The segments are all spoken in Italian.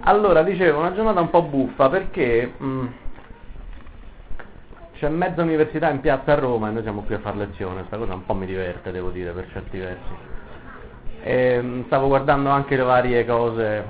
Allora, dicevo, una giornata un po' buffa perché c'è mezza università in piazza a Roma e noi siamo qui a fare lezione. Questa cosa un po' mi diverte, devo dire, per certi versi. E stavo guardando anche le varie cose,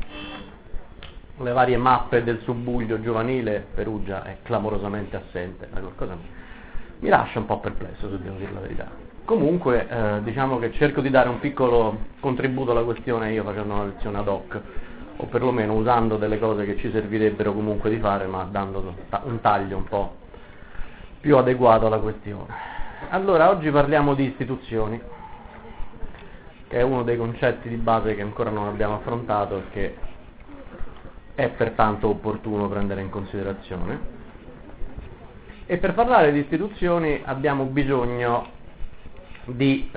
le varie mappe del subbuglio giovanile. Perugia è clamorosamente assente, ma qualcosa mi lascia un po' perplesso, se devo dire la verità. Comunque, diciamo che cerco di dare un piccolo contributo alla questione io facendo una lezione ad hoc, o perlomeno usando delle cose che ci servirebbero comunque di fare, ma dando un taglio un po' più adeguato alla questione. Allora, oggi parliamo di istituzioni, che è uno dei concetti di base che ancora non abbiamo affrontato e che è pertanto opportuno prendere in considerazione. E per parlare di istituzioni abbiamo bisogno di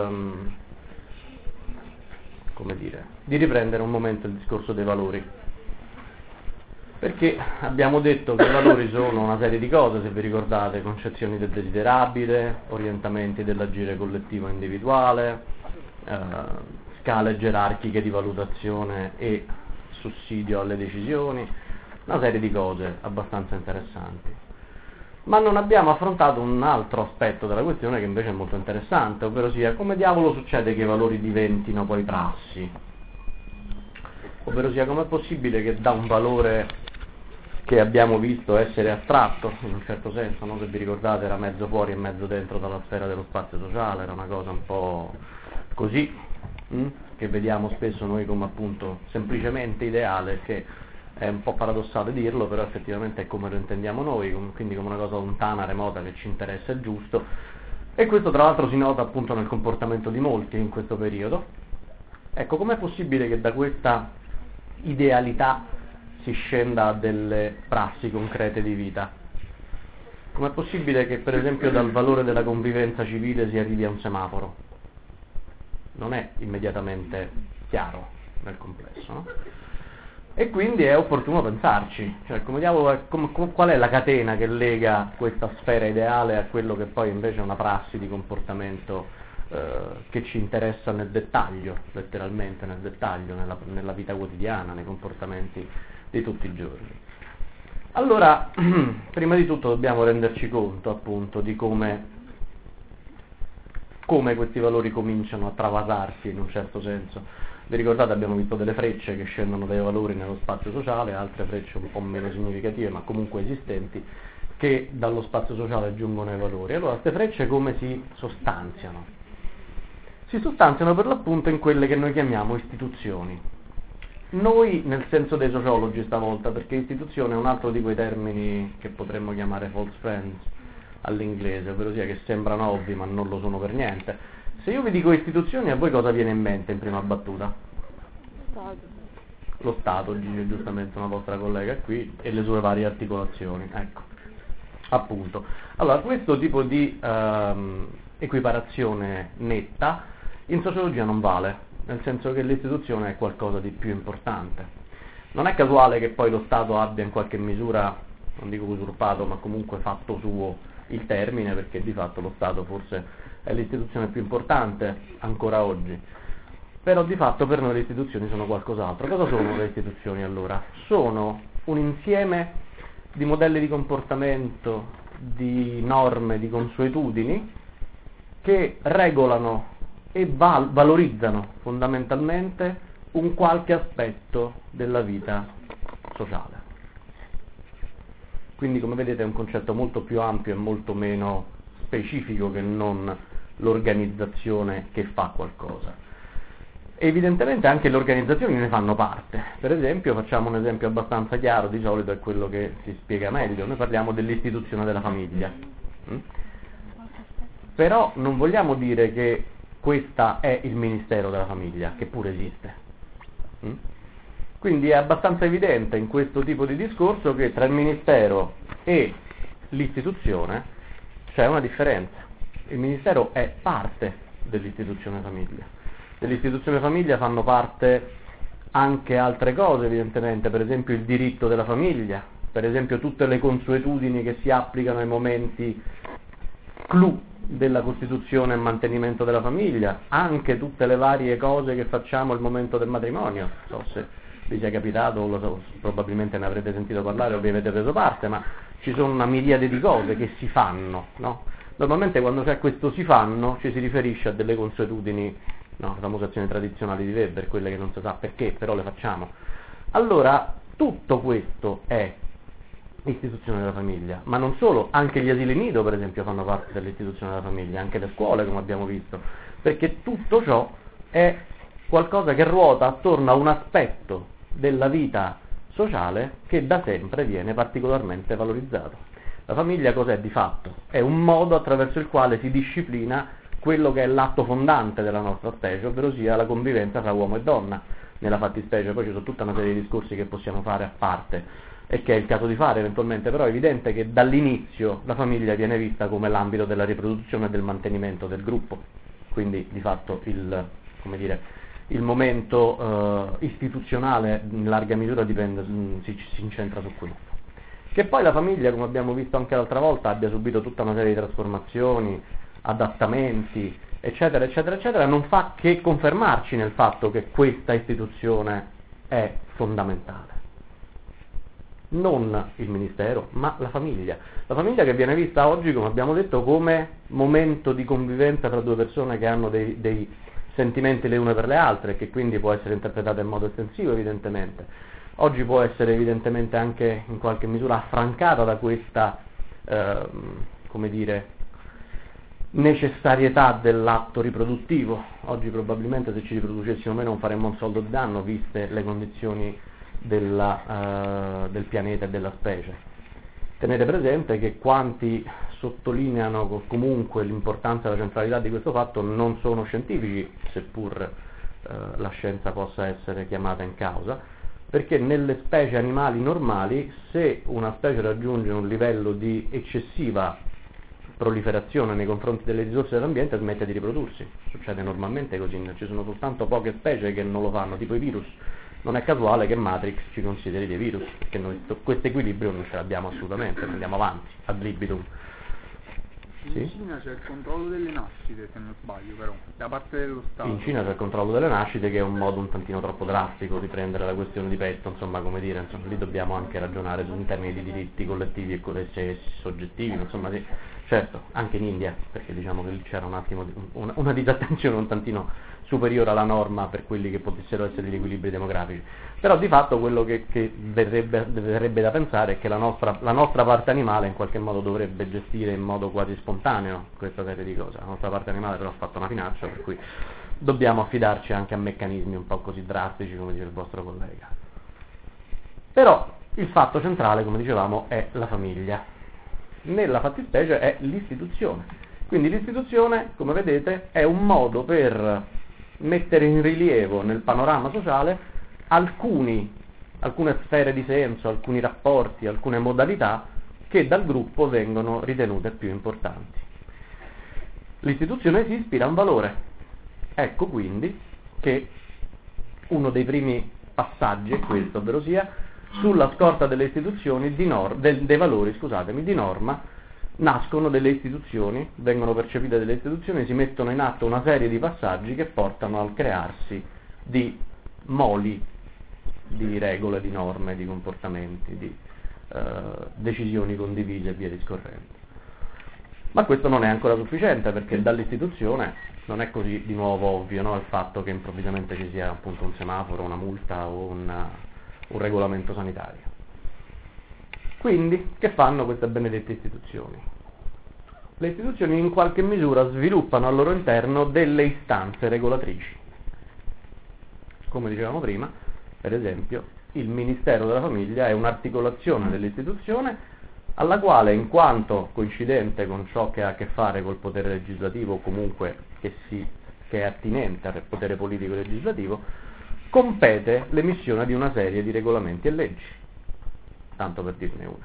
riprendere un momento il discorso dei valori, perché abbiamo detto che i valori sono una serie di cose, se vi ricordate: concezioni del desiderabile, orientamenti dell'agire collettivo e individuale, scale gerarchiche di valutazione e sussidio alle decisioni, una serie di cose abbastanza interessanti. Ma non abbiamo affrontato un altro aspetto della questione che invece è molto interessante, ovvero sia come diavolo succede che i valori diventino poi prassi, ovvero sia com'è possibile che da un valore che abbiamo visto essere astratto, in un certo senso, no? Se vi ricordate era mezzo fuori e mezzo dentro dalla sfera dello spazio sociale, era una cosa un po' così, che vediamo spesso noi come appunto semplicemente ideale, che è un po' paradossale dirlo, però effettivamente è come lo intendiamo noi, quindi come una cosa lontana, remota, che ci interessa, è giusto. E questo tra l'altro si nota appunto nel comportamento di molti in questo periodo. Ecco, com'è possibile che da questa idealità si scenda a delle prassi concrete di vita? Com'è possibile che per esempio dal valore della convivenza civile si arrivi a un semaforo? Non è immediatamente chiaro nel complesso, no? E quindi è opportuno pensarci, cioè come diavolo, qual è la catena che lega questa sfera ideale a quello che poi invece è una prassi di comportamento che ci interessa nel dettaglio, letteralmente nel dettaglio, nella vita quotidiana, nei comportamenti di tutti i giorni. Allora, prima di tutto dobbiamo renderci conto appunto di come questi valori cominciano a travasarsi in un certo senso. Vi ricordate, abbiamo visto delle frecce che scendono dai valori nello spazio sociale, altre frecce un po' meno significative ma comunque esistenti, che dallo spazio sociale giungono ai valori. Allora, queste frecce come si sostanziano? Si sostanziano per l'appunto in quelle che noi chiamiamo istituzioni. Noi nel senso dei sociologi stavolta, perché istituzione è un altro di quei termini che potremmo chiamare false friends all'inglese, ovvero sia che sembrano ovvi ma non lo sono per niente. Se io vi dico istituzioni, a voi cosa viene in mente in prima battuta? Lo Stato, dice giustamente una vostra collega qui, e le sue varie articolazioni, ecco, appunto. Allora, questo tipo di equiparazione netta in sociologia non vale, nel senso che l'istituzione è qualcosa di più importante. Non è casuale che poi lo Stato abbia in qualche misura, non dico usurpato, ma comunque fatto suo il termine, perché di fatto lo Stato forse è l'istituzione più importante ancora oggi, però di fatto per noi le istituzioni sono qualcos'altro. Cosa sono le istituzioni allora? Sono un insieme di modelli di comportamento, di norme, di consuetudini che regolano e valorizzano fondamentalmente un qualche aspetto della vita sociale. Quindi, come vedete, è un concetto molto più ampio e molto meno specifico che non l'organizzazione che fa qualcosa. Evidentemente anche le organizzazioni ne fanno parte. Per esempio, facciamo un esempio abbastanza chiaro, di solito è quello che si spiega meglio. Noi parliamo dell'istituzione della famiglia. Però non vogliamo dire che questa è il Ministero della Famiglia, che pure esiste. Quindi è abbastanza evidente in questo tipo di discorso che tra il Ministero e l'istituzione c'è una differenza. Il Ministero è parte dell'istituzione famiglia. Dell'istituzione famiglia fanno parte anche altre cose, evidentemente, per esempio il diritto della famiglia, per esempio tutte le consuetudini che si applicano ai momenti clou della costituzione e mantenimento della famiglia, anche tutte le varie cose che facciamo al momento del matrimonio. Non so se vi sia capitato, probabilmente ne avrete sentito parlare o vi avete preso parte, ma ci sono una miriade di cose che si fanno, no? Normalmente quando c'è questo si fanno ci si riferisce a delle consuetudini, no, le famose azioni tradizionali di Weber, quelle che non si sa perché, però le facciamo. Allora, tutto questo è istituzione della famiglia, ma non solo, anche gli asili nido per esempio fanno parte dell'istituzione della famiglia, anche le scuole come abbiamo visto, perché tutto ciò è qualcosa che ruota attorno a un aspetto della vita sociale che da sempre viene particolarmente valorizzato. La famiglia cos'è di fatto? È un modo attraverso il quale si disciplina quello che è l'atto fondante della nostra specie, ovvero sia la convivenza tra uomo e donna nella fattispecie. Poi ci sono tutta una serie di discorsi che possiamo fare a parte e che è il caso di fare eventualmente, però è evidente che dall'inizio la famiglia viene vista come l'ambito della riproduzione e del mantenimento del gruppo, quindi di fatto il momento istituzionale in larga misura si incentra su questo. Che poi la famiglia, come abbiamo visto anche l'altra volta, abbia subito tutta una serie di trasformazioni, adattamenti, eccetera, eccetera, eccetera, non fa che confermarci nel fatto che questa istituzione è fondamentale. Non il ministero, ma la famiglia. La famiglia che viene vista oggi, come abbiamo detto, come momento di convivenza tra due persone che hanno dei sentimenti le une per le altre, che quindi può essere interpretata in modo estensivo evidentemente. Oggi può essere evidentemente anche in qualche misura affrancata da questa, necessarietà dell'atto riproduttivo. Oggi probabilmente se ci riproducessimo meno non faremmo un soldo di danno, viste le condizioni del pianeta e della specie. Tenete presente che quanti sottolineano comunque l'importanza e la centralità di questo fatto non sono scientifici, seppur la scienza possa essere chiamata in causa, perché nelle specie animali normali, se una specie raggiunge un livello di eccessiva proliferazione nei confronti delle risorse dell'ambiente, smette di riprodursi. Succede normalmente così, ci sono soltanto poche specie che non lo fanno, tipo i virus. Non è casuale che Matrix ci consideri dei virus, perché noi questo equilibrio non ce l'abbiamo assolutamente, andiamo avanti, ad libitum. In Cina c'è il controllo delle nascite, se non sbaglio, però, da parte dello Stato. In Cina c'è il controllo delle nascite, che è un modo un tantino troppo drastico di prendere la questione di petto, insomma, lì dobbiamo anche ragionare in termini di diritti collettivi e soggettivi, insomma, sì. Certo, anche in India, perché diciamo che lì c'era un attimo una disattenzione un tantino superiore alla norma per quelli che potessero essere gli equilibri demografici. Però di fatto quello che verrebbe da pensare è che la nostra parte animale in qualche modo dovrebbe gestire in modo quasi spontaneo questa serie di cose. La nostra parte animale però ha fatto una finaccia, per cui dobbiamo affidarci anche a meccanismi un po' così drastici, come dice il vostro collega. Però il fatto centrale, come dicevamo, è la famiglia. Nella fattispecie è l'istituzione. Quindi l'istituzione, come vedete, è un modo per mettere in rilievo nel panorama sociale alcune sfere di senso, alcuni rapporti, alcune modalità che dal gruppo vengono ritenute più importanti. L'istituzione si ispira a un valore. Ecco quindi che uno dei primi passaggi è questo, ovvero sia sulla scorta delle istituzioni dei valori, di norma, nascono delle istituzioni, vengono percepite delle istituzioni, si mettono in atto una serie di passaggi che portano al crearsi di moli, di regole, di norme, di comportamenti, di decisioni condivise e via discorrendo. Ma questo non è ancora sufficiente, perché dall'istituzione non è così di nuovo ovvio, no, il fatto che improvvisamente ci sia appunto un semaforo, una multa o un regolamento sanitario. Quindi, che fanno queste benedette istituzioni? Le istituzioni in qualche misura sviluppano al loro interno delle istanze regolatrici. Come dicevamo prima, per esempio, il Ministero della Famiglia è un'articolazione dell'istituzione alla quale, in quanto coincidente con ciò che ha a che fare col potere legislativo, o comunque che è attinente al potere politico e legislativo, compete l'emissione di una serie di regolamenti e leggi, tanto per dirne una.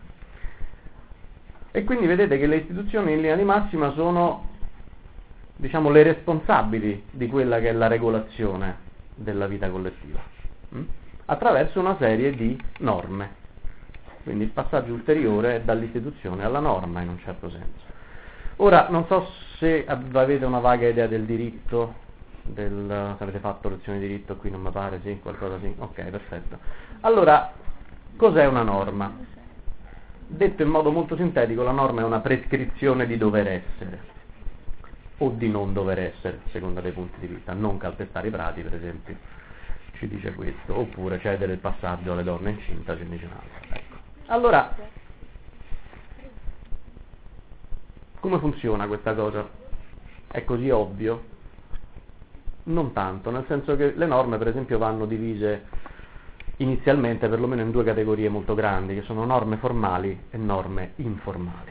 E quindi vedete che le istituzioni in linea di massima sono, diciamo, le responsabili di quella che è la regolazione della vita collettiva, attraverso una serie di norme. Quindi il passaggio ulteriore è dall'istituzione alla norma, in un certo senso. Ora, non so se avete una vaga idea del diritto se avete fatto lezioni di diritto qui non mi pare, sì, qualcosa sì, ok, perfetto. Allora, cos'è una norma? Detto in modo molto sintetico, la norma è una prescrizione di dover essere, o di non dover essere, secondo dei punti di vista. Non calpestare i prati, per esempio, ci dice questo, oppure cedere il passaggio alle donne incinta, ce ne dice un altro. Ecco. Allora, come funziona questa cosa? È così ovvio? Non tanto, nel senso che le norme, per esempio, vanno divise inizialmente perlomeno in due categorie molto grandi, che sono norme formali e norme informali.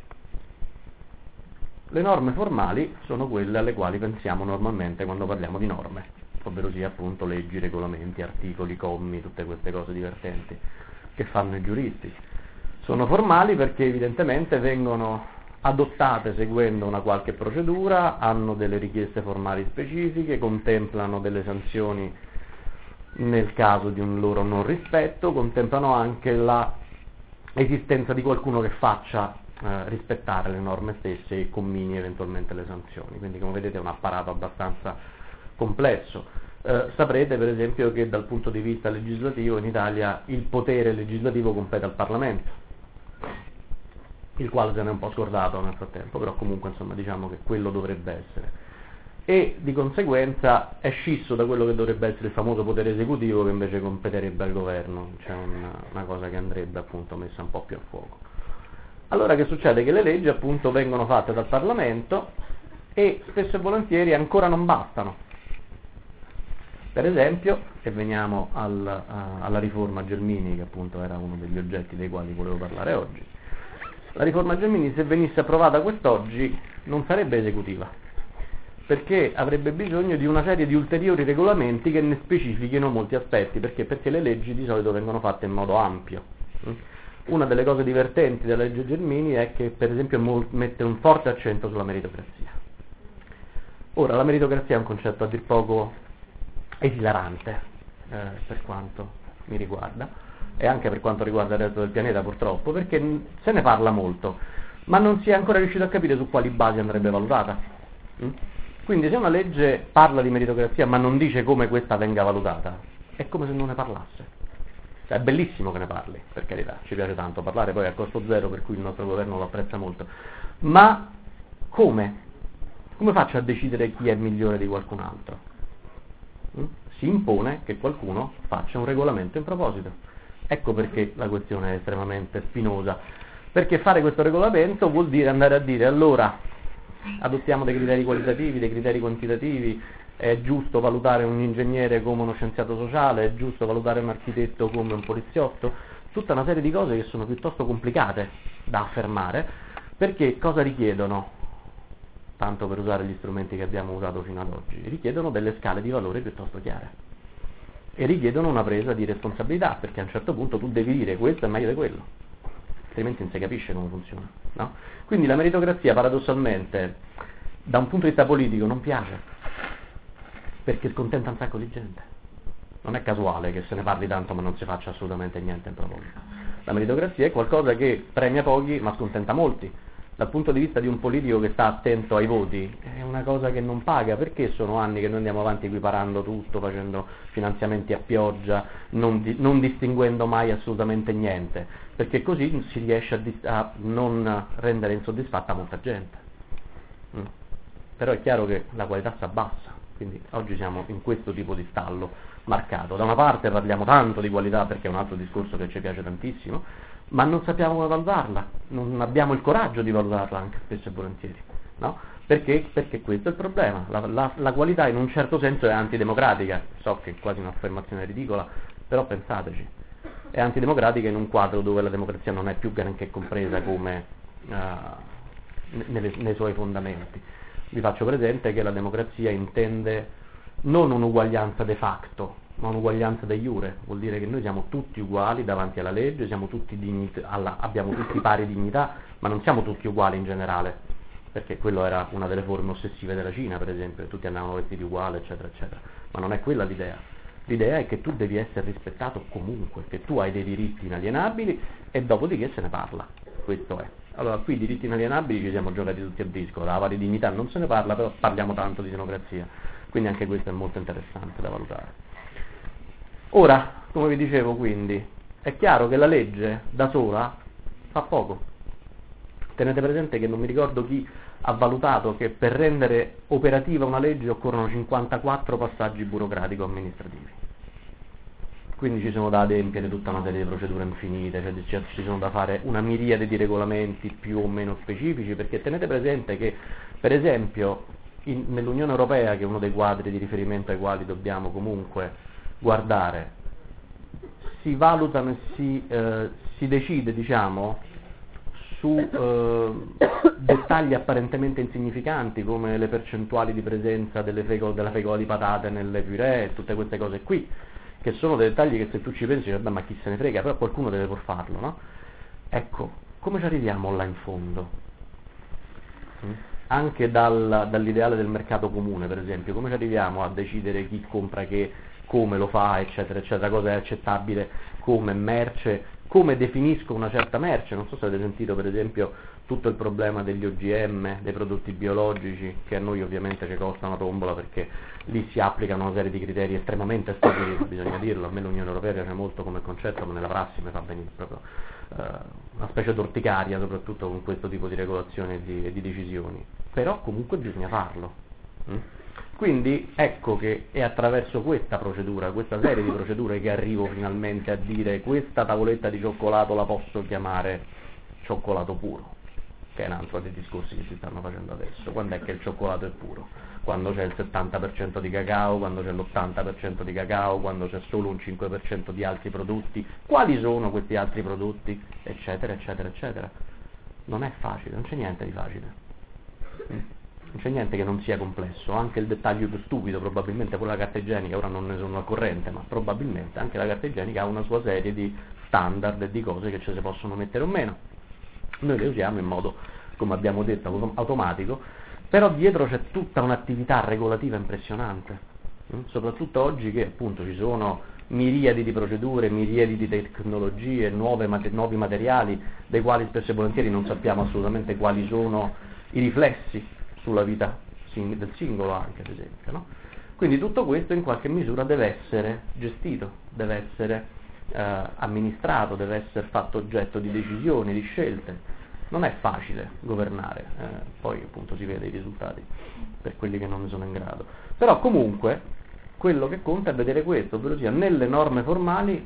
Le norme formali sono quelle alle quali pensiamo normalmente quando parliamo di norme, ovvero sia appunto leggi, regolamenti, articoli, commi, tutte queste cose divertenti che fanno i giuristi. Sono formali perché evidentemente vengono adottate seguendo una qualche procedura, hanno delle richieste formali specifiche, contemplano delle sanzioni nel caso di un loro non rispetto, contemplano anche l'esistenza di qualcuno che faccia rispettare le norme stesse e commini eventualmente le sanzioni. Quindi, come vedete, è un apparato abbastanza complesso. Saprete per esempio che dal punto di vista legislativo in Italia il potere legislativo compete al Parlamento, il quale se ne è un po' scordato nel frattempo, però comunque insomma diciamo che quello dovrebbe essere, e di conseguenza è scisso da quello che dovrebbe essere il famoso potere esecutivo, che invece competerebbe al governo. C'è una cosa che andrebbe appunto messa un po' più a fuoco. Allora che succede? Che le leggi appunto vengono fatte dal Parlamento e spesso e volentieri ancora non bastano. Per esempio, se veniamo alla riforma Gelmini, che appunto era uno degli oggetti dei quali volevo parlare oggi, la riforma Gelmini, se venisse approvata quest'oggi, non sarebbe esecutiva, perché avrebbe bisogno di una serie di ulteriori regolamenti che ne specifichino molti aspetti. Perché le leggi di solito vengono fatte in modo ampio. Una delle cose divertenti della legge Gelmini è che per esempio mette un forte accento sulla meritocrazia. Ora, la meritocrazia è un concetto a dir poco esilarante, per quanto mi riguarda, e anche per quanto riguarda il resto del pianeta purtroppo, perché se ne parla molto, ma non si è ancora riuscito a capire su quali basi andrebbe valutata. Quindi se una legge parla di meritocrazia ma non dice come questa venga valutata, è come se non ne parlasse. Cioè, è bellissimo che ne parli, per carità, ci piace tanto parlare, poi a costo zero, per cui il nostro governo lo apprezza molto, ma come? Come faccio a decidere chi è migliore di qualcun altro? Si impone che qualcuno faccia un regolamento in proposito. Ecco perché la questione è estremamente spinosa, perché fare questo regolamento vuol dire andare a dire: allora adottiamo dei criteri qualitativi, dei criteri quantitativi, è giusto valutare un ingegnere come uno scienziato sociale, è giusto valutare un architetto come un poliziotto, tutta una serie di cose che sono piuttosto complicate da affermare, perché cosa richiedono? Tanto per usare gli strumenti che abbiamo usato fino ad oggi, richiedono delle scale di valore piuttosto chiare e richiedono una presa di responsabilità, perché a un certo punto tu devi dire questo è meglio di quello, altrimenti non si capisce come funziona, no? Quindi la meritocrazia paradossalmente da un punto di vista politico non piace, perché scontenta un sacco di gente. Non è casuale che se ne parli tanto ma non si faccia assolutamente niente in proposito. La meritocrazia è qualcosa che premia pochi ma scontenta molti. Dal punto di vista di un politico che sta attento ai voti, è una cosa che non paga, perché sono anni che noi andiamo avanti equiparando tutto, facendo finanziamenti a pioggia, non distinguendo mai assolutamente niente, perché così si riesce a non rendere insoddisfatta molta gente. Però è chiaro che la qualità si abbassa, quindi oggi siamo in questo tipo di stallo marcato. Da una parte parliamo tanto di qualità, perché è un altro discorso che ci piace tantissimo, ma non sappiamo come valutarla, non abbiamo il coraggio di valutarla anche spesso e volentieri, no? Perché questo è il problema. La qualità in un certo senso è antidemocratica, so che è quasi un'affermazione ridicola, però pensateci, è antidemocratica in un quadro dove la democrazia non è più granché compresa come nei suoi fondamenti. Vi faccio presente che la democrazia intende non un'uguaglianza de facto, ma un'uguaglianza de iure. Vuol dire che noi siamo tutti uguali davanti alla legge, siamo tutti abbiamo tutti pari dignità, ma non siamo tutti uguali in generale, perché quello era una delle forme ossessive della Cina, per esempio, tutti andavano vestiti uguali, eccetera, eccetera. Ma non è quella l'idea. L'idea è che tu devi essere rispettato comunque, che tu hai dei diritti inalienabili e dopodiché se ne parla. Questo è. Allora, qui i diritti inalienabili ci siamo giocati tutti a disco, la pari dignità non se ne parla, però parliamo tanto di democrazia. Quindi anche questo è molto interessante da valutare. Ora, come vi dicevo quindi, è chiaro che la legge da sola fa poco. Tenete presente che non mi ricordo chi ha valutato che per rendere operativa una legge occorrono 54 passaggi burocratico-amministrativi. Quindi ci sono da adempiere tutta una serie di procedure infinite, cioè ci sono da fare una miriade di regolamenti più o meno specifici, perché tenete presente che, per esempio, nell'Unione Europea, che è uno dei quadri di riferimento ai quali dobbiamo comunque guardare, si valutano e si decide, diciamo, su dettagli apparentemente insignificanti come le percentuali di presenza della fecola di patate nelle purée e tutte queste cose qui, che sono dei dettagli che se tu ci pensi, vabbè, ma chi se ne frega, però qualcuno deve pur farlo, no? Ecco, come ci arriviamo là in fondo? Anche dall'ideale del mercato comune, per esempio, come ci arriviamo a decidere chi compra che, come lo fa, eccetera, eccetera, cosa è accettabile come merce, come definisco una certa merce. Non so se avete sentito, per esempio, tutto il problema degli OGM, dei prodotti biologici, che a noi ovviamente ci costa una tombola, perché lì si applicano una serie di criteri estremamente stupidi, bisogna dirlo. A me l'Unione Europea piace molto come concetto, ma nella prassi mi fa venire proprio una specie d'orticaria, soprattutto con questo tipo di regolazioni e di decisioni. Però comunque bisogna farlo. Quindi ecco che è attraverso questa procedura, questa serie di procedure, che arrivo finalmente a dire: questa tavoletta di cioccolato la posso chiamare cioccolato puro, che è un altro dei discorsi che si stanno facendo adesso. Quando è che il cioccolato è puro? Quando c'è il 70% di cacao, quando c'è l'80% di cacao, quando c'è solo un 5% di altri prodotti. Quali sono questi altri prodotti? Eccetera, eccetera, eccetera. Non è facile, non c'è niente di facile. Non c'è niente che non sia complesso, anche il dettaglio più stupido, probabilmente con la carta igienica, ora non ne sono al corrente, ma probabilmente anche la carta igienica ha una sua serie di standard e di cose che ci si possono mettere o meno. Noi le usiamo in modo, come abbiamo detto, automatico, però dietro c'è tutta un'attività regolativa impressionante, soprattutto oggi che appunto ci sono miriadi di procedure, miriadi di tecnologie, nuovi materiali, dei quali spesso e volentieri non sappiamo assolutamente quali sono i riflessi sulla vita del singolo, anche ad esempio, no? Quindi tutto questo in qualche misura deve essere gestito, deve essere amministrato, deve essere fatto oggetto di decisioni, di scelte. Non è facile governare, poi appunto si vede i risultati per quelli che non ne sono in grado. Però comunque quello che conta è vedere questo, ovvero sia nelle norme formali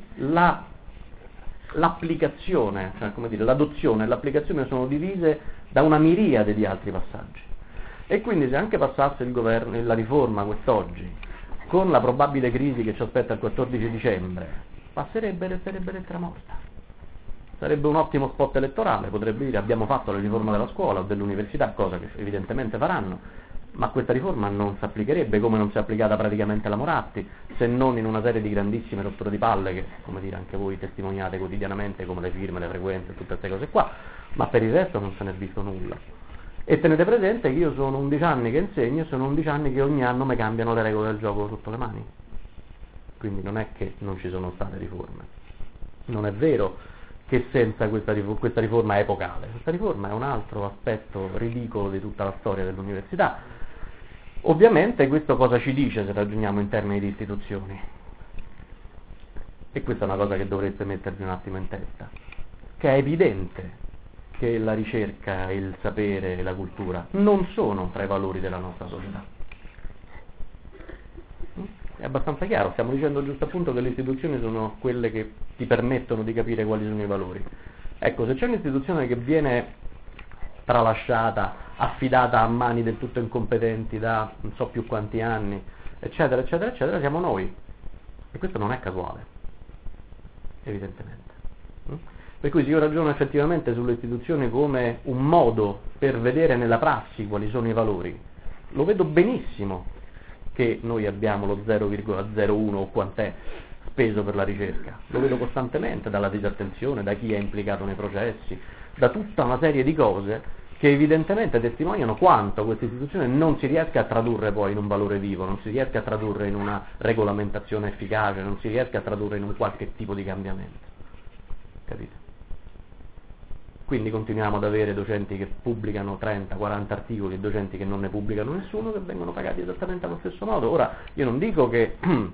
l'applicazione, cioè come dire, l'adozione e l'applicazione sono divise da una miriade di altri passaggi. E quindi se anche passasse il governo, la riforma quest'oggi, con la probabile crisi che ci aspetta il 14 dicembre, passerebbe e resterebbe lettera morta. Sarebbe un ottimo spot elettorale, potrebbe dire: abbiamo fatto la riforma della scuola o dell'università, cosa che evidentemente faranno, ma questa riforma non si applicherebbe, come non si è applicata praticamente la Moratti, se non in una serie di grandissime rotture di palle che, come dire, anche voi testimoniate quotidianamente, come le firme, le frequenze, tutte queste cose qua, ma per il resto non se ne è visto nulla. E tenete presente che io sono 11 anni che insegno, sono 11 anni che ogni anno mi cambiano le regole del gioco sotto le mani. Quindi non è che non ci sono state riforme. Non è vero che senza questa riforma è epocale. Questa riforma è un altro aspetto ridicolo di tutta la storia dell'università. Ovviamente questo cosa ci dice se ragioniamo in termini di istituzioni? E questa è una cosa che dovreste mettervi un attimo in testa. Che è evidente che la ricerca, il sapere e la cultura non sono tra i valori della nostra società. È abbastanza chiaro, stiamo dicendo giusto appunto che le istituzioni sono quelle che ti permettono di capire quali sono i valori. Ecco, se c'è un'istituzione che viene tralasciata, affidata a mani del tutto incompetenti da non so più quanti anni, eccetera, eccetera, eccetera, siamo noi. E questo non è casuale, evidentemente. Per cui se io ragiono effettivamente sulle istituzioni come un modo per vedere nella prassi quali sono i valori, lo vedo benissimo che noi abbiamo lo 0,01 o quant'è speso per la ricerca, lo vedo costantemente dalla disattenzione, da chi è implicato nei processi, da tutta una serie di cose che evidentemente testimoniano quanto questa istituzione non si riesca a tradurre poi in un valore vivo, non si riesca a tradurre in una regolamentazione efficace, non si riesca a tradurre in un qualche tipo di cambiamento. Capite? quindi continuiamo ad avere docenti che pubblicano 30-40 articoli e docenti che non ne pubblicano nessuno, che vengono pagati esattamente allo stesso modo. Ora, io non dico che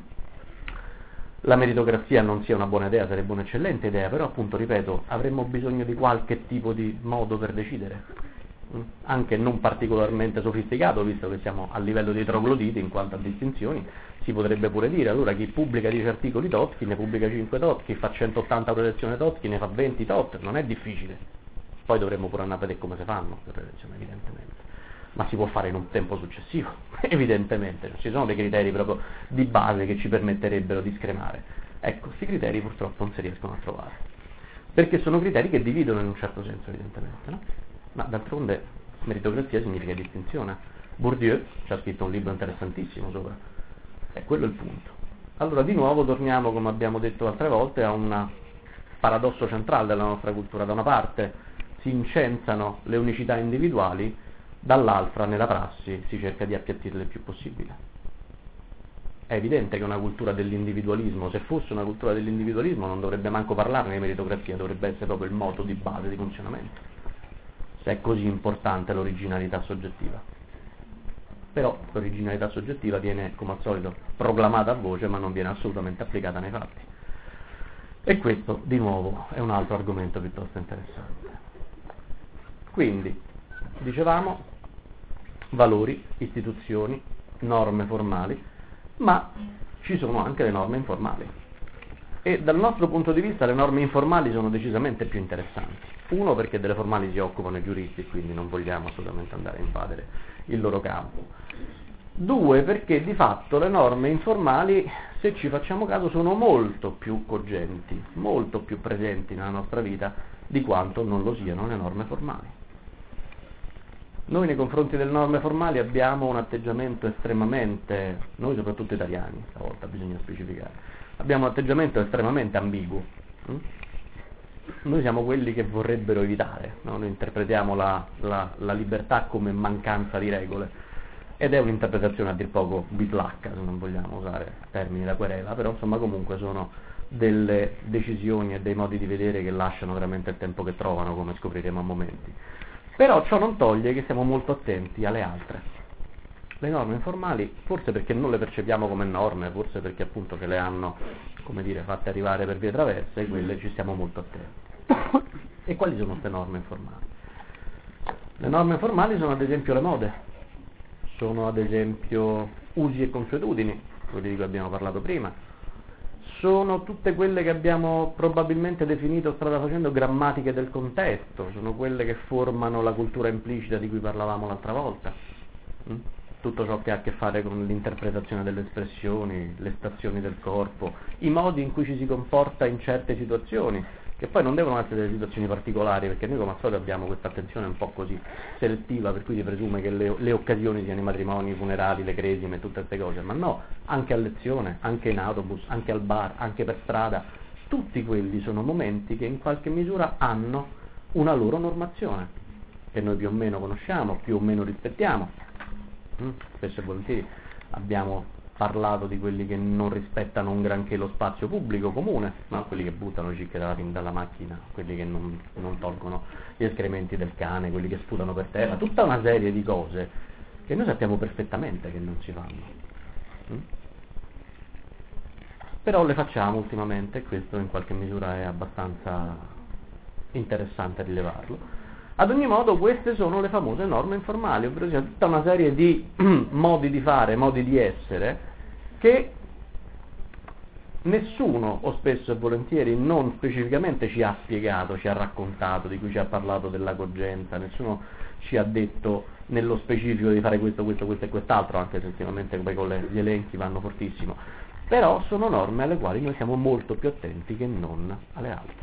la meritocrazia non sia una buona idea, sarebbe un'eccellente idea, però appunto, ripeto, avremmo bisogno di qualche tipo di modo per decidere, anche non particolarmente sofisticato, visto che siamo a livello di trogloditi in quanto a distinzioni. Si potrebbe pure dire, allora, chi pubblica 10 articoli tot, chi ne pubblica 5 tot, chi fa 180 protezioni tot, chi ne fa 20 tot, non è difficile. Poi dovremmo pure andare a vedere come si fanno le protezioni, evidentemente, ma si può fare in un tempo successivo, evidentemente. Ci sono dei criteri proprio di base che ci permetterebbero di scremare. Ecco, questi criteri purtroppo non si riescono a trovare, perché sono criteri che dividono in un certo senso, evidentemente, no? Ma d'altronde meritocrazia significa distinzione. Bourdieu ci ha scritto un libro interessantissimo sopra, e quello è il punto. Allora, di nuovo torniamo, come abbiamo detto altre volte, a un paradosso centrale della nostra cultura. Da una parte si incensano le unicità individuali, dall'altra nella prassi si cerca di appiattirle il più possibile. È evidente che una cultura dell'individualismo, se fosse una cultura dell'individualismo, non dovrebbe manco parlarne di meritocrazia, dovrebbe essere proprio il modo di base di funzionamento, se è così importante l'originalità soggettiva. Però l'originalità soggettiva viene, come al solito, proclamata a voce, ma non viene assolutamente applicata nei fatti. E questo, di nuovo, è un altro argomento piuttosto interessante. Quindi, dicevamo, valori, istituzioni, norme formali, ma ci sono anche le norme informali. E dal nostro punto di vista le norme informali sono decisamente più interessanti. Uno, perché delle formali si occupano i giuristi, quindi non vogliamo assolutamente andare a invadere il loro campo. Due, perché di fatto le norme informali, se ci facciamo caso, sono molto più cogenti, molto più presenti nella nostra vita di quanto non lo siano le norme formali. Noi nei confronti delle norme formali abbiamo un atteggiamento estremamente, noi soprattutto italiani, stavolta bisogna specificare, abbiamo un atteggiamento estremamente ambiguo. Noi siamo quelli che vorrebbero evitare, no? Noi interpretiamo la libertà come mancanza di regole, ed è un'interpretazione a dir poco bislacca, se non vogliamo usare termini da querela, però insomma comunque sono delle decisioni e dei modi di vedere che lasciano veramente il tempo che trovano, come scopriremo a momenti. Però ciò non toglie che siamo molto attenti alle altre. Le norme informali, forse perché non le percepiamo come norme, forse perché appunto che le hanno, come dire, fatte arrivare per vie traverse, quelle ci stiamo molto attenti. E quali sono queste norme informali? Le norme informali sono ad esempio le mode, sono ad esempio usi e consuetudini, quelli di cui abbiamo parlato prima, sono tutte quelle che abbiamo probabilmente definito strada facendo grammatiche del contesto, sono quelle che formano la cultura implicita di cui parlavamo l'altra volta, tutto ciò che ha a che fare con l'interpretazione delle espressioni, le stazioni del corpo, i modi in cui ci si comporta in certe situazioni, che poi non devono essere delle situazioni particolari, perché noi come al solito abbiamo questa attenzione un po' così selettiva, per cui si presume che le occasioni siano i matrimoni, i funerali, le cresime, tutte queste cose, ma no, anche a lezione, anche in autobus, anche al bar, anche per strada, tutti quelli sono momenti che in qualche misura hanno una loro normazione, che noi più o meno conosciamo, più o meno rispettiamo. Spesso e volentieri abbiamo parlato di quelli che non rispettano un granché lo spazio pubblico comune, no? Quelli che buttano le cicche dalla macchina, quelli che non tolgono gli escrementi del cane, quelli che sputano per terra, tutta una serie di cose che noi sappiamo perfettamente che non si fanno. Però le facciamo ultimamente, e questo in qualche misura è abbastanza interessante rilevarlo. Ad ogni modo queste sono le famose norme informali, ovvero sia tutta una serie di modi di fare, modi di essere, che nessuno, o spesso e volentieri non specificamente ci ha spiegato, ci ha raccontato, di cui ci ha parlato della cogenza, nessuno ci ha detto nello specifico di fare questo, questo, questo e quest'altro, anche se ultimamente poi con gli elenchi vanno fortissimo, però sono norme alle quali noi siamo molto più attenti che non alle altre.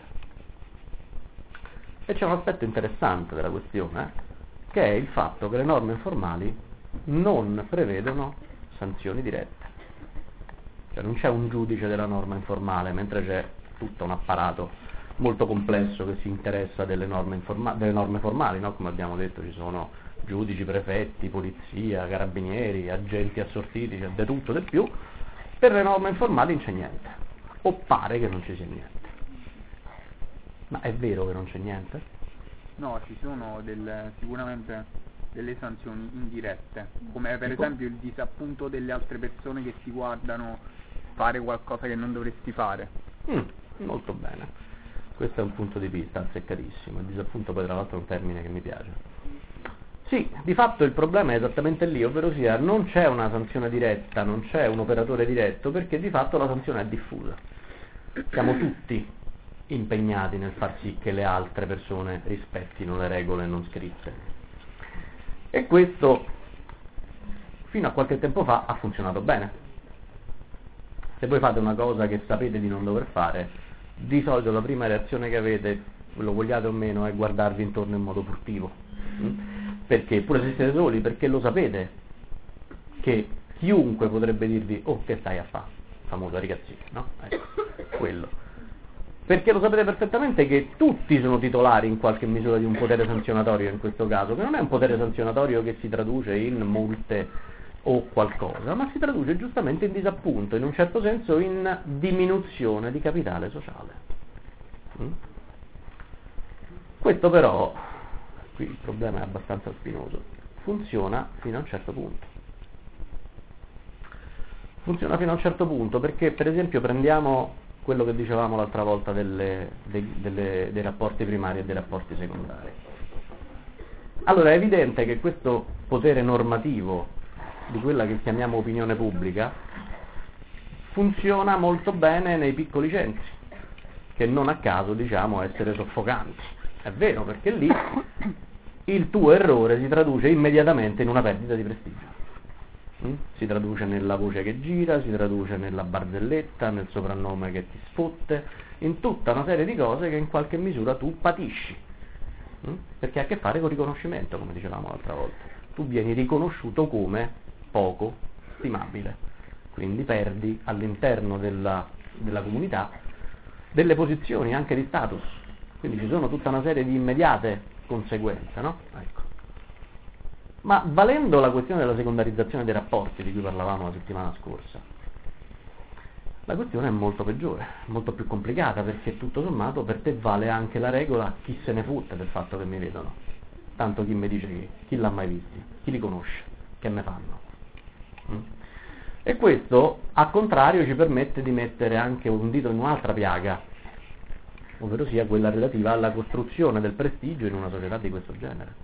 E c'è un aspetto interessante della questione, che è il fatto che le norme informali non prevedono sanzioni dirette. Cioè non c'è un giudice della norma informale, mentre c'è tutto un apparato molto complesso che si interessa delle norme formali, no? Come abbiamo detto ci sono giudici, prefetti, polizia, carabinieri, agenti assortiti, c'è di tutto del più. Per le norme informali non c'è niente, o pare che non ci sia niente. Ma è vero che non c'è niente? No, ci sono sicuramente delle sanzioni indirette, come per Ecco. esempio il disappunto delle altre persone che ti guardano fare qualcosa che non dovresti fare. Molto bene, questo è un punto di vista azzeccatissimo. Il disappunto poi tra l'altro è un termine che mi piace. Sì, di fatto il problema è esattamente lì, ovvero sia non c'è una sanzione diretta, non c'è un operatore diretto, perché di fatto la sanzione è diffusa. Siamo tutti impegnati nel far sì che le altre persone rispettino le regole non scritte. E questo fino a qualche tempo fa ha funzionato bene. Se voi fate una cosa che sapete di non dover fare, di solito la prima reazione che avete, lo vogliate o meno, è guardarvi intorno in modo furtivo. Perché? Pure se siete soli, perché lo sapete che chiunque potrebbe dirvi "oh, che stai a fare?", famosa ragazzina, no? Ecco, quello. Perché lo sapete perfettamente che tutti sono titolari in qualche misura di un potere sanzionatorio in questo caso, che non è un potere sanzionatorio che si traduce in multe o qualcosa, ma si traduce giustamente in disappunto, in un certo senso in diminuzione di capitale sociale. Questo però, qui il problema è abbastanza spinoso, funziona fino a un certo punto. Funziona fino a un certo punto perché, per esempio, prendiamo quello che dicevamo l'altra volta dei rapporti primari e dei rapporti secondari. Allora è evidente che questo potere normativo di quella che chiamiamo opinione pubblica funziona molto bene nei piccoli centri, che non a caso diciamo essere soffocanti. È vero, perché lì il tuo errore si traduce immediatamente in una perdita di prestigio. Si traduce nella voce che gira, si traduce nella barzelletta, nel soprannome che ti sfotte, in tutta una serie di cose che in qualche misura tu patisci, perché ha a che fare con riconoscimento, come dicevamo l'altra volta. Tu vieni riconosciuto come poco stimabile, quindi perdi all'interno della comunità delle posizioni anche di status, quindi ci sono tutta una serie di immediate conseguenze, no? Ecco. Ma valendo la questione della secondarizzazione dei rapporti di cui parlavamo la settimana scorsa, la questione è molto peggiore, molto più complicata, perché tutto sommato per te vale anche la regola chi se ne fotte del fatto che mi vedono, tanto chi mi dice chi l'ha mai visti, chi li conosce, che me fanno. E questo, a contrario, ci permette di mettere anche un dito in un'altra piaga, ovvero sia quella relativa alla costruzione del prestigio in una società di questo genere.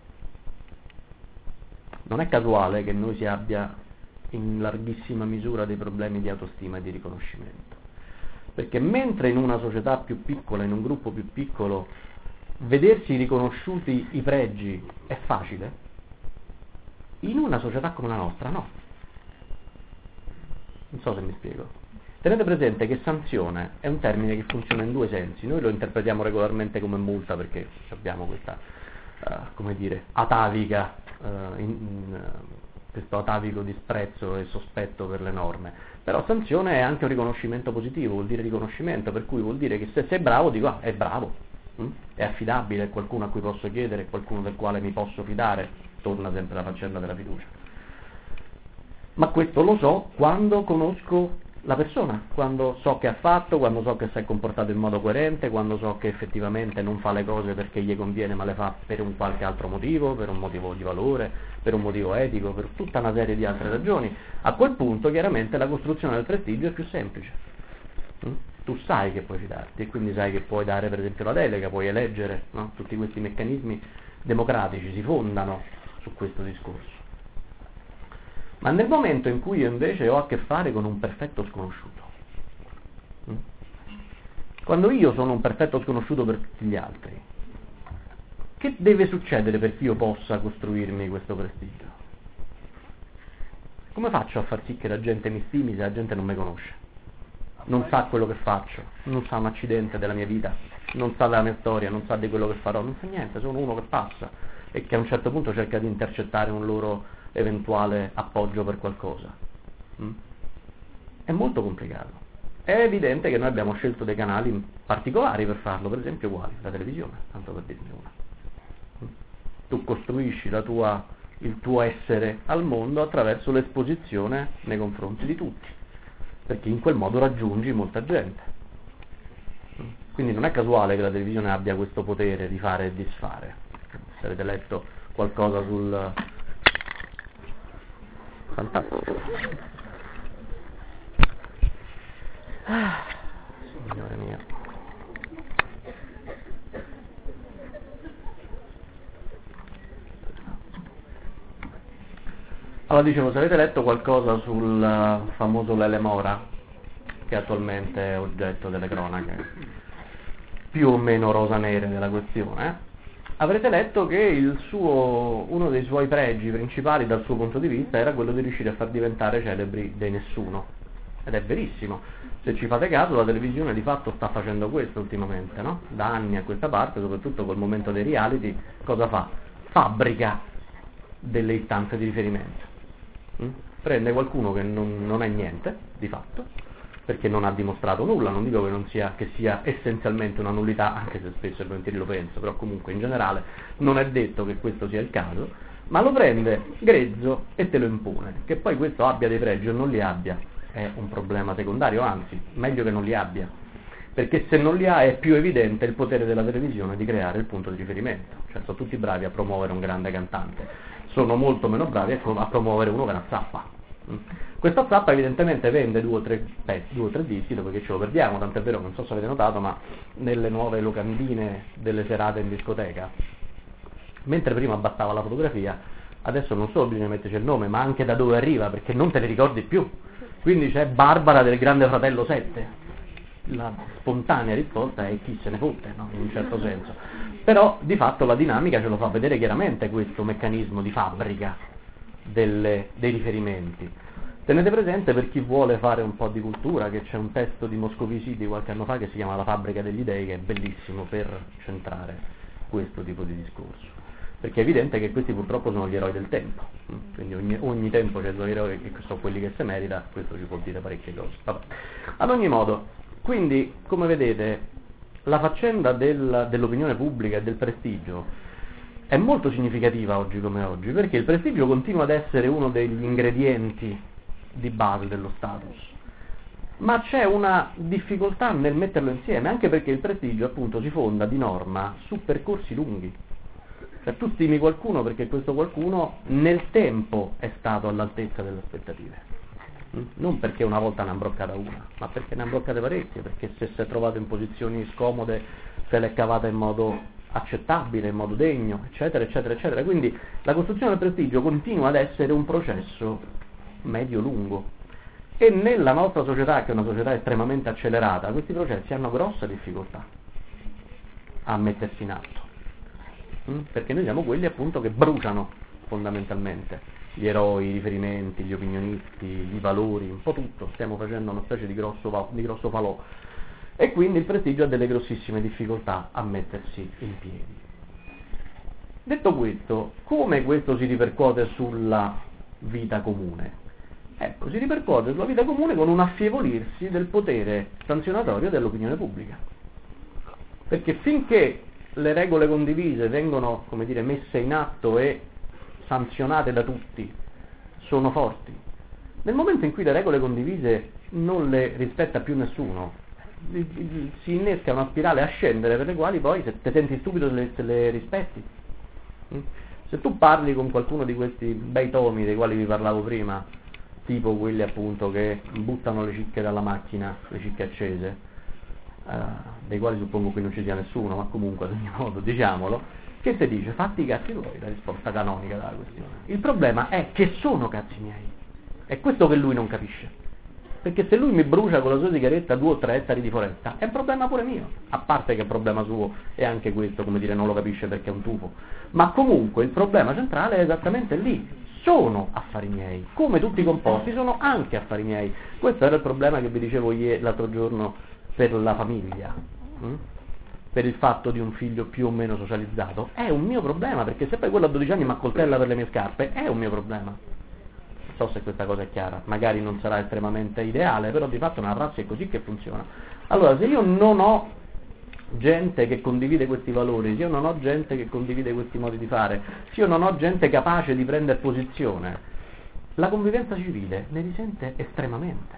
Non è casuale che noi si abbia in larghissima misura dei problemi di autostima e di riconoscimento, perché mentre in una società più piccola, in un gruppo più piccolo, vedersi riconosciuti i pregi è facile, in una società come la nostra no. Non so se mi spiego. Tenete presente che sanzione è un termine che funziona in due sensi. Noi lo interpretiamo regolarmente come multa perché abbiamo questa, come dire, atavica, questo atavico disprezzo e sospetto per le norme. Però sanzione è anche un riconoscimento positivo, vuol dire riconoscimento, per cui vuol dire che se sei bravo dico è bravo, è affidabile, è qualcuno a cui posso chiedere, è qualcuno del quale mi posso fidare, torna sempre la faccenda della fiducia. Ma questo lo so quando conosco la persona, quando so che ha fatto, quando so che si è comportato in modo coerente, quando so che effettivamente non fa le cose perché gli conviene ma le fa per un qualche altro motivo, per un motivo di valore, per un motivo etico, per tutta una serie di altre ragioni. A quel punto chiaramente la costruzione del prestigio è più semplice. Tu sai che puoi fidarti e quindi sai che puoi dare per esempio la delega, puoi eleggere, no? Tutti questi meccanismi democratici si fondano su questo discorso. Ma nel momento in cui io invece ho a che fare con un perfetto sconosciuto, quando io sono un perfetto sconosciuto per tutti gli altri, che deve succedere perché io possa costruirmi questo prestigio? Come faccio a far sì che la gente mi stimi se la gente non mi conosce? Non sa quello che faccio, non sa un accidente della mia vita, non sa della mia storia, non sa di quello che farò, non sa niente, sono uno che passa e che a un certo punto cerca di intercettare un loro eventuale appoggio per qualcosa. È molto complicato. È evidente che noi abbiamo scelto dei canali particolari per farlo, per esempio quali? La televisione, tanto per dirne una. Tu costruisci il tuo essere al mondo attraverso l'esposizione nei confronti di tutti, perché in quel modo raggiungi molta gente. Quindi non è casuale che la televisione abbia questo potere di fare e disfare. avete letto qualcosa sul... Fantastico. Signore mio. Allora dicevo, se avete letto qualcosa sul famoso Lele Mora, che attualmente è oggetto delle cronache più o meno rosa-nere della questione, avrete letto che uno dei suoi pregi principali dal suo punto di vista era quello di riuscire a far diventare celebri dei nessuno. Ed è verissimo, se ci fate caso la televisione di fatto sta facendo questo ultimamente, no? Da anni a questa parte, soprattutto col momento dei reality, cosa fa? Fabbrica delle istanze di riferimento. Prende qualcuno che non è niente, di fatto, perché non ha dimostrato nulla, non dico che sia essenzialmente una nullità, anche se spesso e volentieri lo penso, però comunque in generale non è detto che questo sia il caso, ma lo prende grezzo e te lo impone. Che poi questo abbia dei pregi o non li abbia è un problema secondario, anzi, meglio che non li abbia, perché se non li ha è più evidente il potere della televisione di creare il punto di riferimento. Cioè sono tutti bravi a promuovere un grande cantante, sono molto meno bravi a promuovere uno che è una zappa. Questa zappa evidentemente vende 2 o 3 dischi, dopo che ce lo perdiamo, tant'è vero che non so se avete notato, ma nelle nuove locandine delle serate in discoteca, mentre prima bastava la fotografia, adesso non solo bisogna metterci il nome, ma anche da dove arriva, perché non te li ricordi più. Quindi c'è Barbara del Grande Fratello 7. La spontanea risposta è chi se ne fotte, no? In un certo senso. Però di fatto la dinamica ce lo fa vedere chiaramente questo meccanismo di fabbrica dei riferimenti. Tenete presente, per chi vuole fare un po' di cultura, che c'è un testo di Moscovici di qualche anno fa che si chiama La fabbrica degli dei, che è bellissimo per centrare questo tipo di discorso, perché è evidente che questi purtroppo sono gli eroi del tempo, quindi ogni tempo c'è due eroi che sono quelli che si merita, questo ci può dire parecchie cose. Vabbè. Ad ogni modo, quindi come vedete la faccenda dell'opinione pubblica e del prestigio è molto significativa oggi come oggi, perché il prestigio continua ad essere uno degli ingredienti di base dello status, ma c'è una difficoltà nel metterlo insieme, anche perché il prestigio appunto si fonda di norma su percorsi lunghi. Cioè tu stimi qualcuno perché questo qualcuno nel tempo è stato all'altezza delle aspettative, non perché una volta ne ha imbroccata una, ma perché ne ha imbroccate parecchie, perché se si è trovato in posizioni scomode se l'è cavata in modo accettabile, in modo degno, eccetera, eccetera, eccetera. Quindi la costruzione del prestigio continua ad essere un processo medio-lungo, e nella nostra società, che è una società estremamente accelerata, questi processi hanno grossa difficoltà a mettersi in atto, perché noi siamo quelli appunto che bruciano fondamentalmente gli eroi, i riferimenti, gli opinionisti, i valori, un po' tutto, stiamo facendo una specie di grosso falò, e quindi il prestigio ha delle grossissime difficoltà a mettersi in piedi. Detto questo, come questo si ripercuote sulla vita comune? Ecco, si ripercuote sulla vita comune con un affievolirsi del potere sanzionatorio dell'opinione pubblica, perché finché le regole condivise vengono, come dire, messe in atto e sanzionate da tutti, sono forti. Nel momento in cui le regole condivise non le rispetta più nessuno, si innesca una spirale a scendere, per le quali poi se ti senti stupido se le rispetti. Se tu parli con qualcuno di questi bei tomi dei quali vi parlavo prima, tipo quelli appunto che buttano le cicche dalla macchina, le cicche accese, dei quali suppongo qui non ci sia nessuno, ma comunque ad ogni modo diciamolo, che si dice fatti i cazzi tuoi, la risposta canonica della questione. Il problema è che sono cazzi miei, è questo che lui non capisce, perché se lui mi brucia con la sua sigaretta 2 o 3 ettari di foresta è un problema pure mio, a parte che è un problema suo e anche questo, come dire, non lo capisce perché è un tufo, ma comunque il problema centrale è esattamente lì. Sono affari miei, come tutti i composti sono anche affari miei. Questo era il problema che vi dicevo l'altro giorno per la famiglia, per il fatto di un figlio più o meno socializzato. È un mio problema, perché se poi quello a 12 anni mi accoltella per le mie scarpe è un mio problema. Non so se questa cosa è chiara, magari non sarà estremamente ideale, però di fatto una prassi è così che funziona. Allora, se io non ho gente che condivide questi valori, se io non ho gente che condivide questi modi di fare, se io non ho gente capace di prendere posizione, la convivenza civile ne risente estremamente,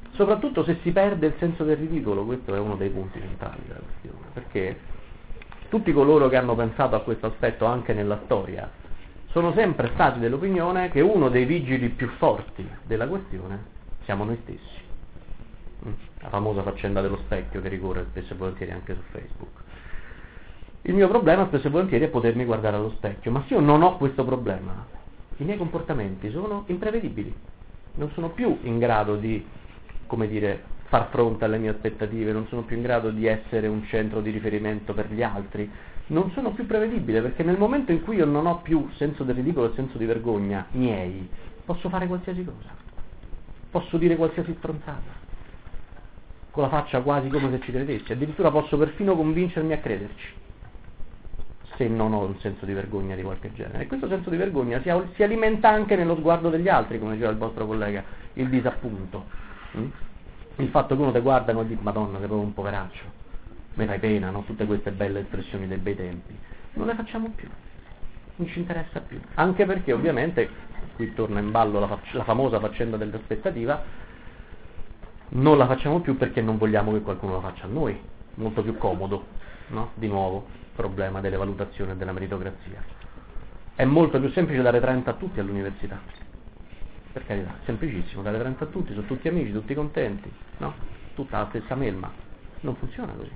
soprattutto se si perde il senso del ridicolo. Questo è uno dei punti centrali della questione, perché tutti coloro che hanno pensato a questo aspetto anche nella storia sono sempre stati dell'opinione che uno dei vigili più forti della questione siamo noi stessi. La famosa faccenda dello specchio che ricorre spesso e volentieri anche su Facebook. Il mio problema spesso e volentieri è potermi guardare allo specchio, ma se io non ho questo problema, i miei comportamenti sono imprevedibili, non sono più in grado di, come dire, far fronte alle mie aspettative, non sono più in grado di essere un centro di riferimento per gli altri, non sono più prevedibile, perché nel momento in cui io non ho più senso del ridicolo e senso di vergogna miei, posso fare qualsiasi cosa, posso dire qualsiasi stronzata, con la faccia quasi come se ci credessi, addirittura posso perfino convincermi a crederci, se non ho un senso di vergogna di qualche genere. E questo senso di vergogna si alimenta anche nello sguardo degli altri, come diceva il vostro collega, il disappunto. Il fatto che uno te guardano e dice Madonna, sei proprio un poveraccio, mi fai pena, no? Tutte queste belle espressioni dei bei tempi. Non le facciamo più, non ci interessa più. Anche perché ovviamente, qui torna in ballo la famosa faccenda dell'aspettativa, non la facciamo più perché non vogliamo che qualcuno la faccia a noi, molto più comodo, no? Di nuovo, problema delle valutazioni e della meritocrazia. È molto più semplice dare 30 a tutti all'università, per carità, semplicissimo, dare 30 a tutti, sono tutti amici, tutti contenti, no? Tutta la stessa melma. Non funziona così.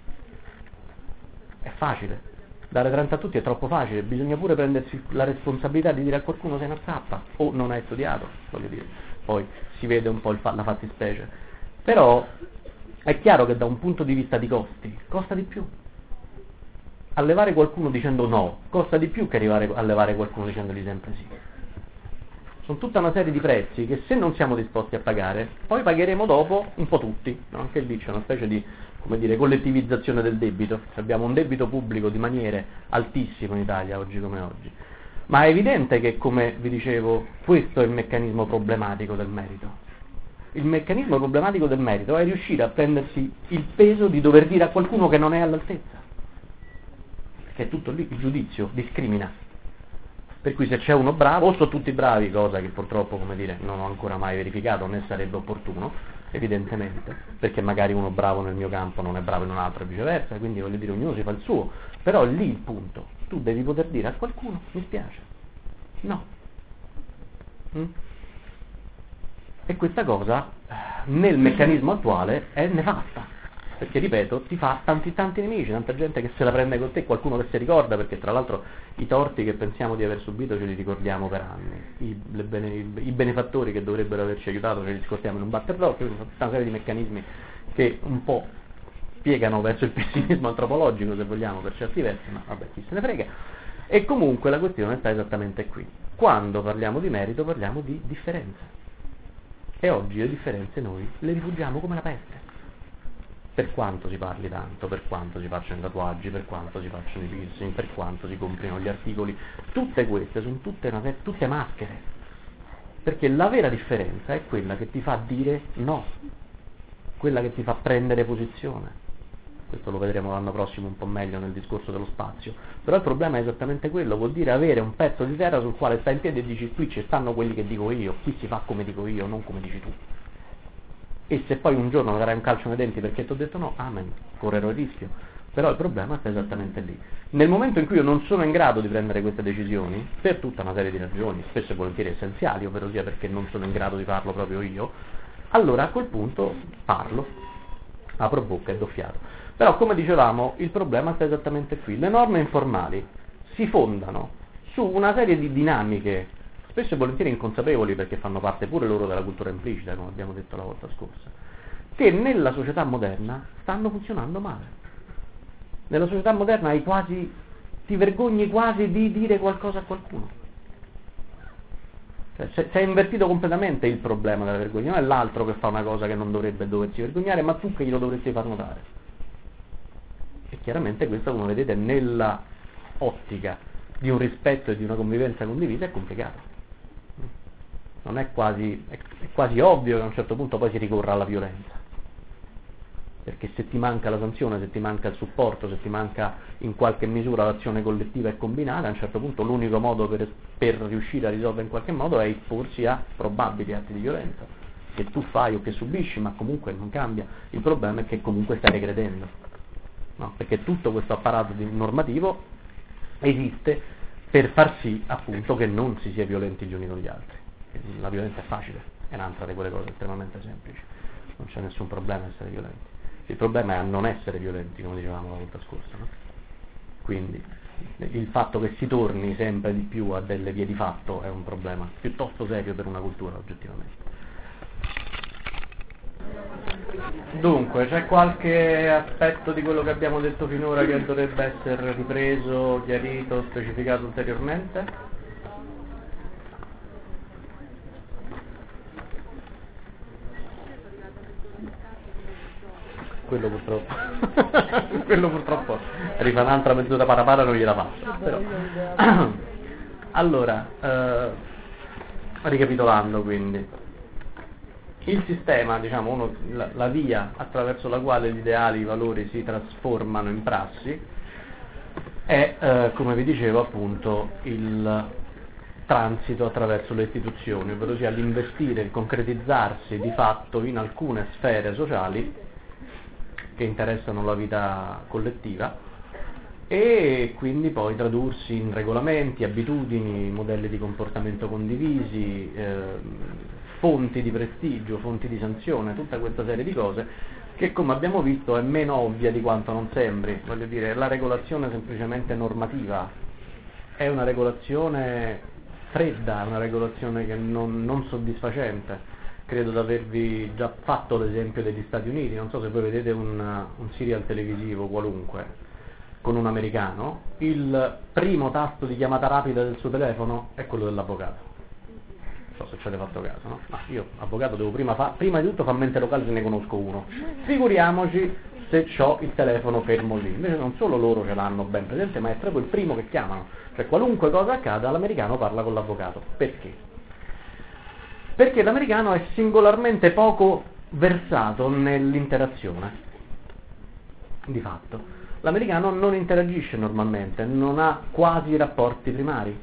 È facile. Dare 30 a tutti è troppo facile, bisogna pure prendersi la responsabilità di dire a qualcuno sei una zappa, o non hai studiato, voglio dire. Poi si vede un po' la fattispecie. Però è chiaro che da un punto di vista di costi, costa di più. Allevare qualcuno dicendo no, costa di più che arrivare a levare qualcuno dicendogli sempre sì. Sono tutta una serie di prezzi che se non siamo disposti a pagare, poi pagheremo dopo un po' tutti, no? Anche lì c'è una specie di, come dire, collettivizzazione del debito. Abbiamo un debito pubblico di maniere altissimo in Italia, oggi come oggi. Ma è evidente che, come vi dicevo, questo è il meccanismo problematico del merito. Il meccanismo problematico del merito è riuscire a prendersi il peso di dover dire a qualcuno che non è all'altezza. Perché è tutto lì, il giudizio discrimina. Per cui se c'è uno bravo, o sono tutti bravi, cosa che purtroppo, come dire, non ho ancora mai verificato, né sarebbe opportuno, evidentemente, perché magari uno bravo nel mio campo non è bravo in un altro e viceversa, quindi voglio dire, ognuno si fa il suo. Però è lì il punto, tu devi poter dire a qualcuno, mi spiace, no. E questa cosa, nel meccanismo attuale, è nefasta. Perché, ripeto, ti fa tanti nemici, tanta gente che se la prende con te, qualcuno che si ricorda, perché tra l'altro i torti che pensiamo di aver subito ce li ricordiamo per anni, i benefattori che dovrebbero averci aiutato ce li scordiamo in un batter d'occhio, quindi tutta una serie di meccanismi che un po' piegano verso il pessimismo antropologico, se vogliamo, per certi versi, ma vabbè, chi se ne frega. E comunque la questione sta esattamente qui. Quando parliamo di merito parliamo di differenze. E oggi le differenze noi le rifugiamo come la peste. Per quanto si parli tanto, per quanto si facciano i tatuaggi, per quanto si facciano i piercing, per quanto si comprino gli articoli, tutte queste sono tutte maschere. Perché la vera differenza è quella che ti fa dire no, quella che ti fa prendere posizione. Questo lo vedremo l'anno prossimo un po' meglio nel discorso dello spazio. Però il problema è esattamente quello, vuol dire avere un pezzo di terra sul quale stai in piedi e dici qui ci stanno quelli che dico io, qui si fa come dico io, non come dici tu. E se poi un giorno mi darai un calcio nei denti perché ti ho detto no, amen, correrò il rischio. Però il problema sta esattamente lì. Nel momento in cui io non sono in grado di prendere queste decisioni, per tutta una serie di ragioni, spesso e volentieri essenziali, ovvero sia perché non sono in grado di farlo proprio io, allora a quel punto parlo, apro bocca e do fiato. Però, come dicevamo, il problema sta esattamente qui. Le norme informali si fondano su una serie di dinamiche, spesso e volentieri inconsapevoli, perché fanno parte pure loro della cultura implicita, come abbiamo detto la volta scorsa, che nella società moderna stanno funzionando male. Nella società moderna ti vergogni quasi di dire qualcosa a qualcuno. Cioè, si è invertito completamente il problema della vergogna, non è l'altro che fa una cosa che non dovrebbe doversi vergognare, ma tu che glielo dovresti far notare. E chiaramente questo, come vedete, nella ottica di un rispetto e di una convivenza condivisa è complicato. Non è quasi ovvio che a un certo punto poi si ricorra alla violenza. Perché se ti manca la sanzione, se ti manca il supporto, se ti manca in qualche misura l'azione collettiva e combinata, a un certo punto l'unico modo per riuscire a risolvere in qualche modo è esporsi a probabili atti di violenza, che tu fai o che subisci, ma comunque non cambia. Il problema è che comunque stai regredendo. no? Perché tutto questo apparato normativo esiste per far sì appunto che non si sia violenti gli uni con gli altri. La violenza è facile, è un'altra di quelle cose estremamente semplici, non c'è nessun problema a essere violenti, il problema è a non essere violenti, come dicevamo la volta scorsa, no? Quindi il fatto che si torni sempre di più a delle vie di fatto è un problema piuttosto serio per una cultura oggettivamente. Dunque, c'è qualche aspetto di quello che abbiamo detto finora che dovrebbe essere ripreso, chiarito, specificato ulteriormente? Quello purtroppo quello purtroppo rifà un'altra mezz'ora parapara, non gliela faccio, però. Allora, ricapitolando quindi, il sistema, diciamo, la via attraverso la quale gli ideali, i valori si trasformano in prassi è, come vi dicevo appunto, il transito attraverso le istituzioni, ovvero sia l'investire, il concretizzarsi di fatto in alcune sfere sociali che interessano la vita collettiva e quindi poi tradursi in regolamenti, abitudini, modelli di comportamento condivisi, fonti di prestigio, fonti di sanzione, tutta questa serie di cose che, come abbiamo visto, è meno ovvia di quanto non sembri. Voglio dire, la regolazione semplicemente normativa è una regolazione fredda, una regolazione che non soddisfacente. Credo di avervi già fatto l'esempio degli Stati Uniti, non so se voi vedete un serial televisivo qualunque con un americano, il primo tasto di chiamata rapida del suo telefono è quello dell'avvocato. Non so se ci avete fatto caso, no? Ma io, avvocato, devo prima di tutto far mente locale se ne conosco uno. Figuriamoci se ho il telefono fermo lì. Invece non solo loro ce l'hanno ben presente, ma è proprio il primo che chiamano. Cioè qualunque cosa accada, l'americano parla con l'avvocato. Perché? Perché l'americano è singolarmente poco versato nell'interazione, di fatto. L'americano non interagisce normalmente, non ha quasi rapporti primari.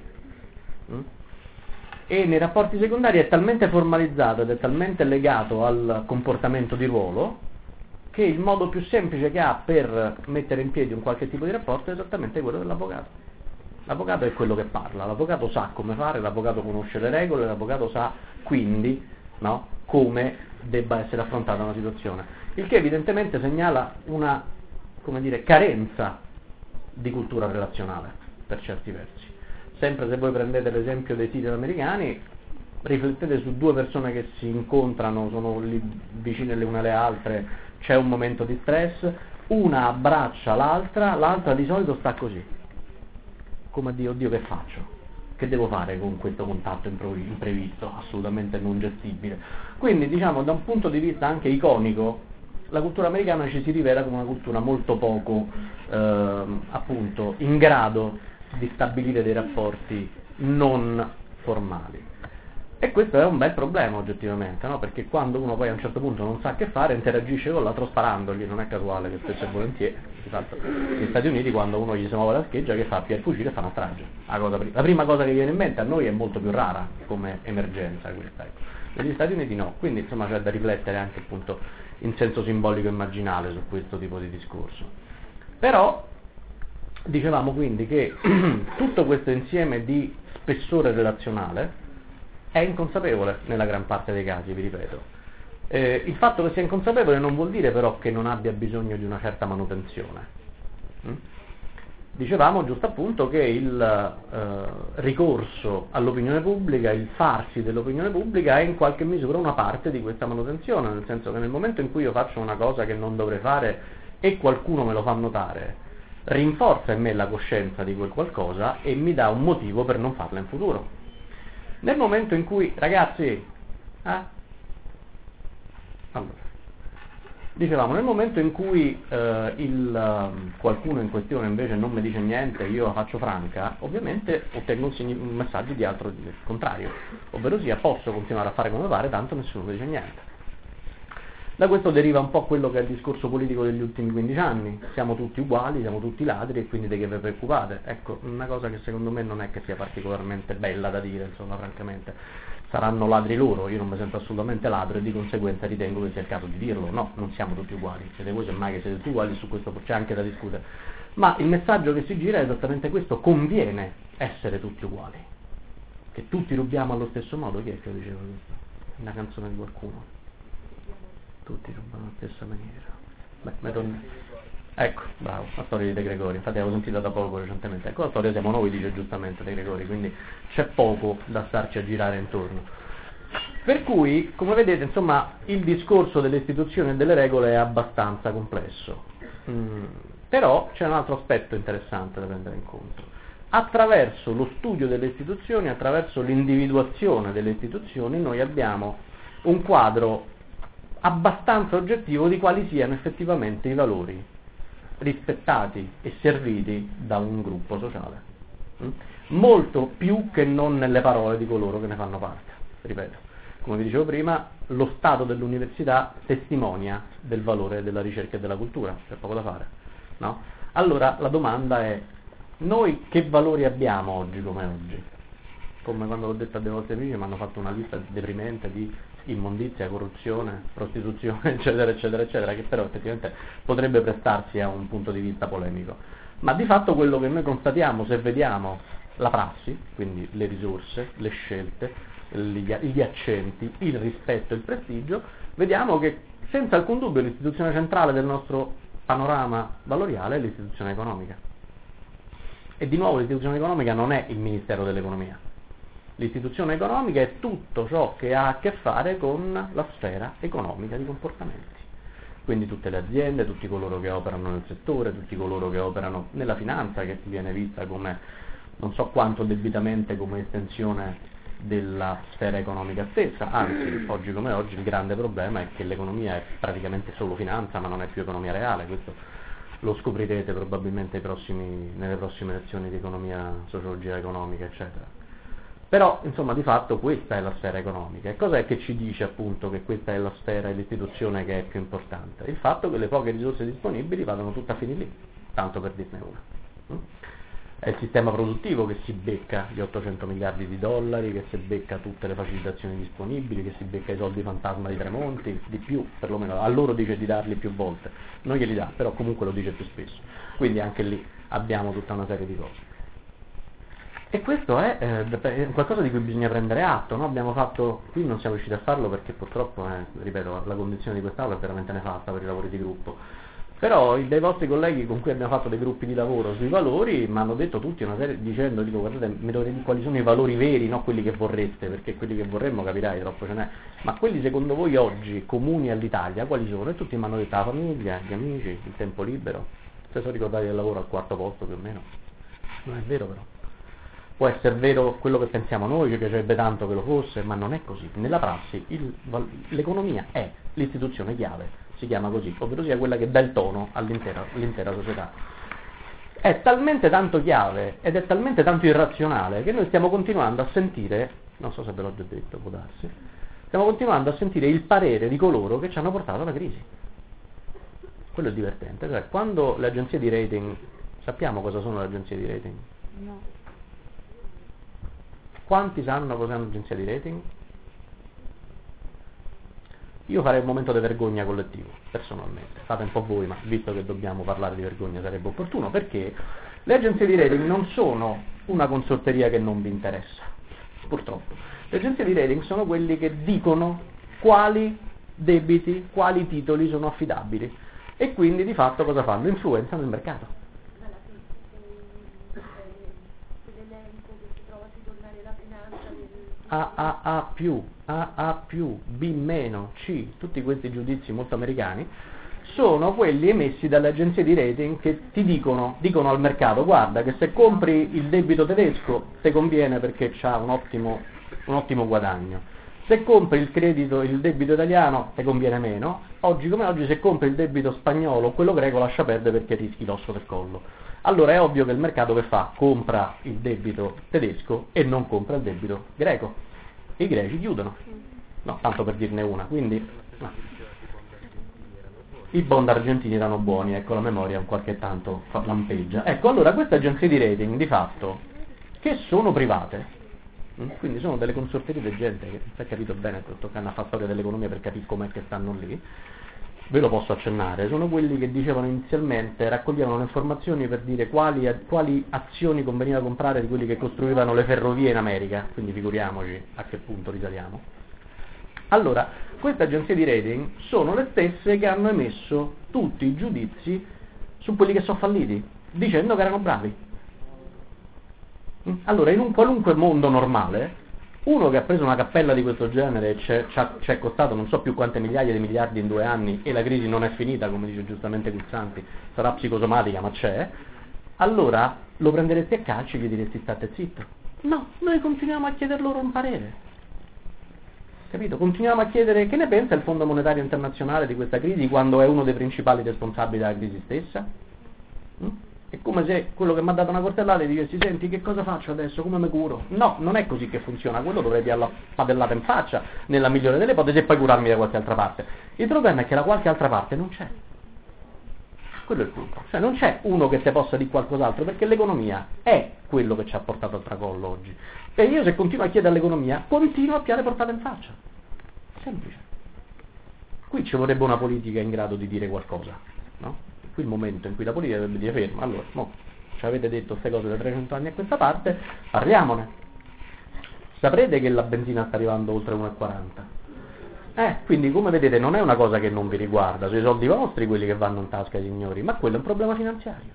E nei rapporti secondari è talmente formalizzato ed è talmente legato al comportamento di ruolo che il modo più semplice che ha per mettere in piedi un qualche tipo di rapporto è esattamente quello dell'avvocato. L'avvocato è quello che parla, l'avvocato sa come fare, l'avvocato conosce le regole, l'avvocato sa quindi, no, come debba essere affrontata una situazione, il che evidentemente segnala una, come dire, carenza di cultura relazionale per certi versi. Sempre se voi prendete l'esempio dei serial americani, riflettete su due persone che si incontrano, sono lì vicine le une alle altre, c'è un momento di stress, una abbraccia l'altra, l'altra di solito sta così, come a dire, oddio, che faccio? Che devo fare con questo contatto imprevisto, assolutamente non gestibile? Quindi, diciamo, da un punto di vista anche iconico, la cultura americana ci si rivela come una cultura molto poco, appunto, in grado di stabilire dei rapporti non formali. E questo è un bel problema oggettivamente, no? Perché quando uno poi a un certo punto non sa che fare, interagisce con l'altro sparandogli, non è casuale che spesso e volentieri, di fatto, negli Stati Uniti quando uno gli si muove la scheggia, che fa? Pia il fucile e fa una strage. La prima cosa che viene in mente a noi è molto più rara come emergenza questa, ecco. Negli Stati Uniti no, quindi insomma c'è da riflettere anche appunto in senso simbolico immaginale su questo tipo di discorso. Però dicevamo quindi che tutto questo insieme di spessore relazionale è inconsapevole nella gran parte dei casi, vi ripeto. Il fatto che sia inconsapevole non vuol dire però che non abbia bisogno di una certa manutenzione. Dicevamo giusto appunto che il ricorso all'opinione pubblica, il farsi dell'opinione pubblica è in qualche misura una parte di questa manutenzione, nel senso che nel momento in cui io faccio una cosa che non dovrei fare e qualcuno me lo fa notare, rinforza in me la coscienza di quel qualcosa e mi dà un motivo per non farla in futuro. Nel momento in cui, ragazzi, allora, dicevamo, nel momento in cui qualcuno in questione invece non mi dice niente, io la faccio franca, ovviamente ottengo un messaggio di altro di contrario, ovvero sia posso continuare a fare come pare, tanto nessuno mi dice niente. Da questo deriva un po' quello che è il discorso politico degli ultimi 15 anni, siamo tutti uguali, siamo tutti ladri e quindi di che vi preoccupate? Ecco, una cosa che secondo me non è che sia particolarmente bella da dire, insomma, francamente. saranno ladri loro, io non mi sento assolutamente ladro e di conseguenza ritengo che sia il caso di dirlo. No, non siamo tutti uguali, siete voi semmai che siete tutti uguali, su questo c'è anche da discutere. Ma il messaggio che si gira è esattamente questo: conviene essere tutti uguali. Che tutti rubiamo allo stesso modo, chi è che lo diceva questo? Una canzone di qualcuno. Tutti rubano alla stessa maniera. Ecco, bravo, la storia di De Gregori, infatti l'avevo sentita da poco recentemente. Ecco, la storia siamo noi, dice giustamente De Gregori, quindi c'è poco da starci a girare intorno. Per cui, come vedete, insomma, il discorso delle istituzioni e delle regole è abbastanza complesso. Però c'è un altro aspetto interessante da prendere in conto. Attraverso lo studio delle istituzioni, attraverso l'individuazione delle istituzioni, noi abbiamo un quadro abbastanza oggettivo di quali siano effettivamente i valori rispettati e serviti da un gruppo sociale. Molto più che non nelle parole di coloro che ne fanno parte. Ripeto, come vi dicevo prima, lo stato dell'università testimonia del valore della ricerca e della cultura, c'è poco da fare, no? Allora la domanda è: noi che valori abbiamo oggi come oggi? Come quando l'ho detto a dei vostri amici, mi hanno fatto una lista deprimente di immondizia, corruzione, prostituzione, eccetera, eccetera, eccetera, che però effettivamente potrebbe prestarsi a un punto di vista polemico. Ma di fatto quello che noi constatiamo, se vediamo la prassi, quindi le risorse, le scelte, gli accenti, il rispetto e il prestigio, vediamo che senza alcun dubbio l'istituzione centrale del nostro panorama valoriale è l'istituzione economica. E di nuovo l'istituzione economica non è il Ministero dell'Economia. L'istituzione economica è tutto ciò che ha a che fare con la sfera economica di comportamenti. Quindi tutte le aziende, tutti coloro che operano nel settore, tutti coloro che operano nella finanza, che viene vista come, non so quanto debitamente, come estensione della sfera economica stessa. Anzi, oggi come oggi il grande problema è che l'economia è praticamente solo finanza, ma non è più economia reale. Questo lo scoprirete probabilmente nelle prossime lezioni di economia, sociologia economica, eccetera. Però, insomma, di fatto questa è la sfera economica. E cos'è che ci dice appunto che questa è la sfera e l'istituzione che è più importante? Il fatto che le poche risorse disponibili vadano tutte a finire lì, tanto per dirne una. È il sistema produttivo che si becca gli 800 miliardi di dollari, che si becca tutte le facilitazioni disponibili, che si becca i soldi fantasma di Tremonti, di più, perlomeno a loro dice di darli più volte, non glieli dà, però comunque lo dice più spesso. Quindi anche lì abbiamo tutta una serie di cose. E questo è qualcosa di cui bisogna prendere atto, no? Abbiamo fatto, qui non siamo riusciti a farlo perché purtroppo, ripeto, la condizione di quest'aula è veramente nefasta per i lavori di gruppo, però dei vostri colleghi con cui abbiamo fatto dei gruppi di lavoro sui valori mi hanno detto tutti una serie, dicendo, dico, guardate, mi dovete dire quali sono i valori veri, non quelli che vorreste, perché quelli che vorremmo, capirai, troppo ce n'è, ma quelli secondo voi oggi comuni all'Italia quali sono? E tutti mi hanno detto la famiglia, gli amici, il tempo libero. Se sono ricordati del lavoro al quarto posto più o meno. Non è vero però. Può essere vero quello che pensiamo noi, ci piacerebbe tanto che lo fosse, ma non è così. Nella prassi l'economia è l'istituzione chiave, si chiama così, ovvero sia quella che dà il tono all'intera società. È talmente tanto chiave ed è talmente tanto irrazionale che noi stiamo continuando a sentire, non so se ve l'ho già detto, può darsi, stiamo continuando a sentire il parere di coloro che ci hanno portato alla crisi. Quello è divertente, cioè quando le agenzie di rating, sappiamo cosa sono le agenzie di rating? No. Quanti sanno cos'è un'agenzia di rating? Io farei un momento di vergogna collettivo, personalmente. Fate un po' voi, ma visto che dobbiamo parlare di vergogna sarebbe opportuno, perché le agenzie di rating non sono una consorteria che non vi interessa, purtroppo. Le agenzie di rating sono quelli che dicono quali debiti, quali titoli sono affidabili e quindi di fatto cosa fanno? Influenzano il mercato. A più, B meno, C, tutti questi giudizi molto americani sono quelli emessi dalle agenzie di rating che ti dicono al mercato: guarda che se compri il debito tedesco ti conviene perché c'ha un ottimo guadagno, se compri il debito italiano ti conviene meno, oggi come oggi se compri il debito spagnolo o quello greco lascia perdere perché rischi l'osso del collo. Allora è ovvio che il mercato che fa? Compra il debito tedesco e non compra il debito greco. E i greci chiudono. No, tanto per dirne una. Quindi no. I bond argentini erano buoni, ecco, la memoria un qualche tanto lampeggia. Ecco, allora queste agenzie di rating di fatto, che sono private, Quindi sono delle consorterie di gente che si è capito bene, toccando a fare storia dell'economia per capire com'è che stanno lì. Ve lo posso accennare, sono quelli che dicevano inizialmente, raccoglievano le informazioni per dire quali azioni conveniva comprare di quelli che costruivano le ferrovie in America, quindi figuriamoci a che punto risaliamo. Allora, queste agenzie di rating sono le stesse che hanno emesso tutti i giudizi su quelli che sono falliti, dicendo che erano bravi. Allora, in un qualunque mondo normale, uno che ha preso una cappella di questo genere e ci è costato non so più quante migliaia di miliardi in 2 anni e la crisi non è finita, come dice giustamente Guzzanti, sarà psicosomatica ma c'è, allora lo prenderesti a calci e gli diresti state zitto. No, noi continuiamo a chieder loro un parere. Capito? Continuiamo a chiedere che ne pensa il Fondo Monetario Internazionale di questa crisi quando è uno dei principali responsabili della crisi stessa? È come se quello che mi ha dato una coltellata gli dicessi senti che cosa faccio adesso, come mi curo? No, non è così che funziona, quello dovrei dargli la padellata in faccia nella migliore delle ipotesi e poi curarmi da qualche altra parte. Il problema è che la qualche altra parte non c'è. Quello è il punto, cioè non c'è uno che ti possa dire qualcos'altro perché l'economia è quello che ci ha portato al tracollo oggi e io se continuo a chiedere all'economia continuo a piare portata in faccia, semplice. Qui ci vorrebbe una politica in grado di dire qualcosa, no? Qui il momento in cui la politica dovrebbe dire ferma, allora, ci avete detto queste cose da 300 anni a questa parte, parliamone. Saprete che la benzina sta arrivando oltre 1,40. Quindi come vedete non è una cosa che non vi riguarda, sono i soldi vostri quelli che vanno in tasca ai signori, ma quello è un problema finanziario.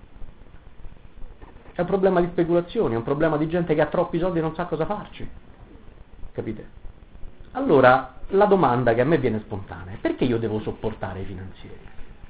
È un problema di speculazioni, è un problema di gente che ha troppi soldi e non sa cosa farci. Capite? Allora, la domanda che a me viene spontanea è perché io devo sopportare i finanzieri?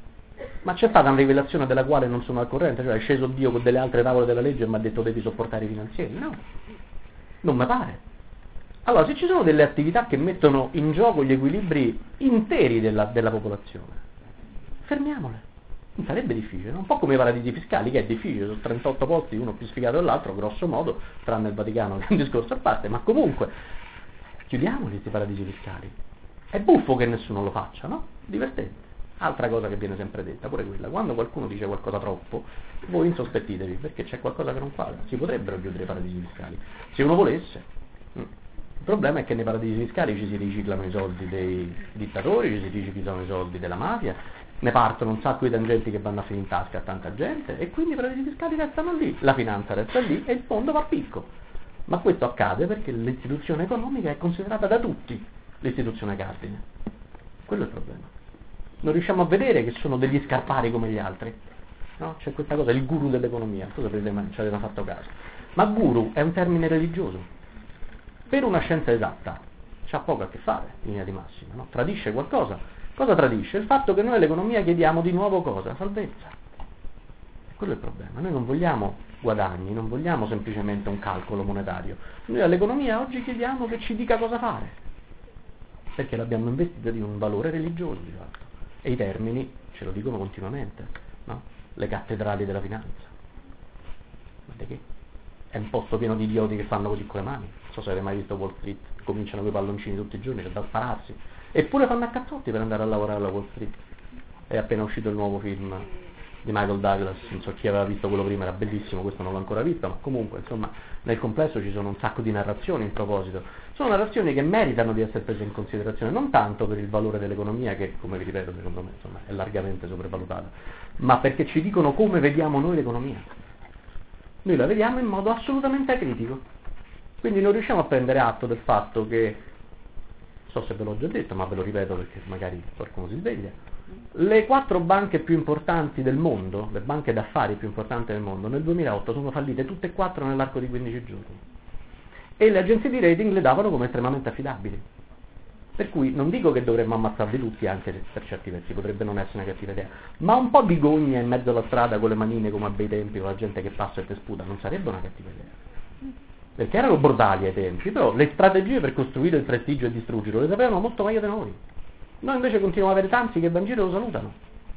Ma c'è stata una rivelazione della quale non sono al corrente, cioè è sceso Dio con delle altre tavole della legge e mi ha detto devi sopportare i finanzieri? No, non mi pare. Allora, se ci sono delle attività che mettono in gioco gli equilibri interi della popolazione, fermiamole. Non sarebbe difficile, no? Un po' come i paradisi fiscali, che è difficile, sono 38 posti, uno più sfigato dell'altro, grosso modo, tranne il Vaticano, che è un discorso a parte, ma comunque, chiudiamoli questi paradisi fiscali. È buffo che nessuno lo faccia, no? Divertente. Altra cosa che viene sempre detta, pure quella, quando qualcuno dice qualcosa troppo, voi insospetitevi, perché c'è qualcosa che non quadra, si potrebbero chiudere i paradisi fiscali, se uno volesse. Il problema è che nei paradisi fiscali ci si riciclano i soldi dei dittatori, ci si riciclano i soldi della mafia, ne partono un sacco di tangenti che vanno a finire in tasca a tanta gente, e quindi i paradisi fiscali restano lì, la finanza resta lì e il fondo va a picco. Ma questo accade perché l'istituzione economica è considerata da tutti l'istituzione cardine. Quello è il problema. Non riusciamo a vedere che sono degli scarpari come gli altri, no? C'è questa cosa, il guru dell'economia, non so se ci avete fatto caso, ma guru è un termine religioso, per una scienza esatta c'ha poco a che fare in linea di massima, no? Tradisce qualcosa, cosa tradisce? Il fatto che noi all'economia chiediamo di nuovo cosa? Salvezza, quello è il problema, noi non vogliamo guadagni, non vogliamo semplicemente un calcolo monetario, noi all'economia oggi chiediamo che ci dica cosa fare, perché l'abbiamo investita di un valore religioso di fatto. E i termini ce lo dicono continuamente, no? Le cattedrali della finanza. Guardate che è un posto pieno di idioti che fanno così con le mani. Non so se avete mai visto Wall Street, cominciano con i palloncini tutti i giorni, c'è da spararsi. Eppure fanno a cazzotti per andare a lavorare alla Wall Street. È appena uscito il nuovo film di Michael Douglas, non so chi aveva visto quello prima, era bellissimo, questo non l'ho ancora visto, ma comunque insomma nel complesso ci sono un sacco di narrazioni in proposito. Sono narrazioni che meritano di essere prese in considerazione, non tanto per il valore dell'economia, che come vi ripeto secondo me insomma, è largamente sopravvalutata, ma perché ci dicono come vediamo noi l'economia. Noi la vediamo in modo assolutamente acritico, quindi non riusciamo a prendere atto del fatto che, so se ve l'ho già detto, ma ve lo ripeto perché magari qualcuno si sveglia, le 4 banche più importanti del mondo, le banche d'affari più importanti del mondo, nel 2008 sono fallite tutte e 4 nell'arco di 15 giorni. E le agenzie di rating le davano come estremamente affidabili. Per cui non dico che dovremmo ammazzarli tutti, anche se per certi versi potrebbe non essere una cattiva idea, ma un po' di gogna in mezzo alla strada con le manine come a bei tempi, con la gente che passa e te sputa, non sarebbe una cattiva idea. Perché erano brutali ai tempi, però le strategie per costruire il prestigio e distruggerlo le sapevano molto meglio di noi. Noi invece continuiamo ad avere tanti che van in giro e lo salutano.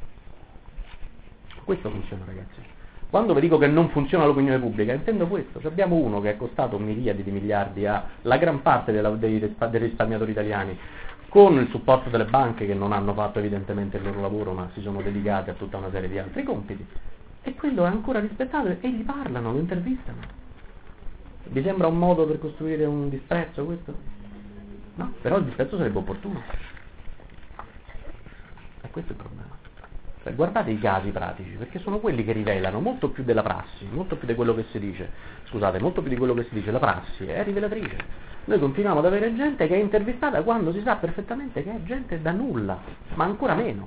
Questo funziona, ragazzi. Quando vi dico che non funziona l'opinione pubblica, intendo questo. Abbiamo uno che è costato miliardi di miliardi alla gran parte dei risparmiatori italiani, con il supporto delle banche che non hanno fatto evidentemente il loro lavoro, ma si sono dedicate a tutta una serie di altri compiti. E quello è ancora rispettato e gli parlano, lo intervistano. Vi sembra un modo per costruire un disprezzo questo? No, però il disprezzo sarebbe opportuno. E questo è il problema. Cioè, guardate i casi pratici, perché sono quelli che rivelano molto più della prassi, molto più di quello che si dice, molto più di quello che si dice, la prassi è rivelatrice. Noi continuiamo ad avere gente che è intervistata quando si sa perfettamente che è gente da nulla, ma ancora meno.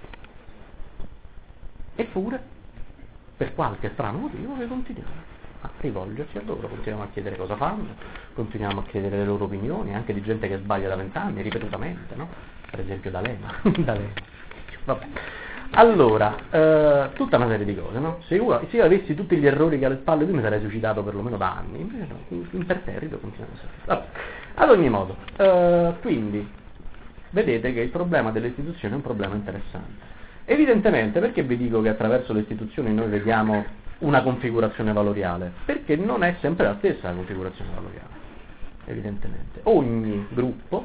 Eppure, per qualche strano motivo, noi continuiamo a rivolgerci a loro, continuiamo a chiedere cosa fanno, continuiamo a chiedere le loro opinioni, anche di gente che sbaglia da 20 anni, ripetutamente, no? Per esempio D'Alema. Vabbè. Allora, tutta una serie di cose, no? Se io avessi tutti gli errori che alle spalle, io mi sarei suicidato perlomeno da anni, invece no, imperterrito continuiamo a essere. Vabbè. Ad ogni modo, quindi, vedete che il problema delle istituzioni è un problema interessante. Evidentemente, perché vi dico che attraverso le istituzioni noi vediamo una configurazione valoriale? Perché non è sempre la stessa la configurazione valoriale, evidentemente. Ogni gruppo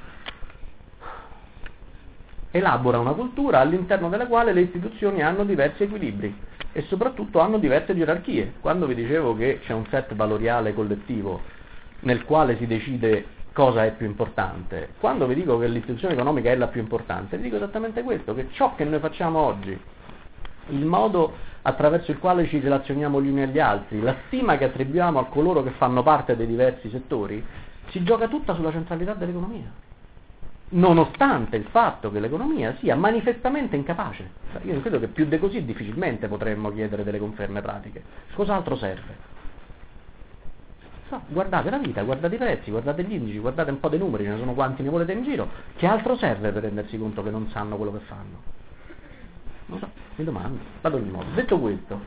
elabora una cultura all'interno della quale le istituzioni hanno diversi equilibri e soprattutto hanno diverse gerarchie. Quando vi dicevo che c'è un set valoriale collettivo nel quale si decide cosa è più importante, quando vi dico che l'istituzione economica è la più importante, vi dico esattamente questo, che ciò che noi facciamo oggi, il modo attraverso il quale ci relazioniamo gli uni agli altri, la stima che attribuiamo a coloro che fanno parte dei diversi settori, si gioca tutta sulla centralità dell'economia. Nonostante il fatto che l'economia sia manifestamente incapace. Io non credo che più di così difficilmente potremmo chiedere delle conferme pratiche. Cos'altro serve? Guardate la vita, guardate i prezzi, guardate gli indici, guardate un po' dei numeri, ce ne sono quanti ne volete in giro. Che altro serve per rendersi conto che non sanno quello che fanno? Non so, mi domando. Vado di nuovo. Detto questo,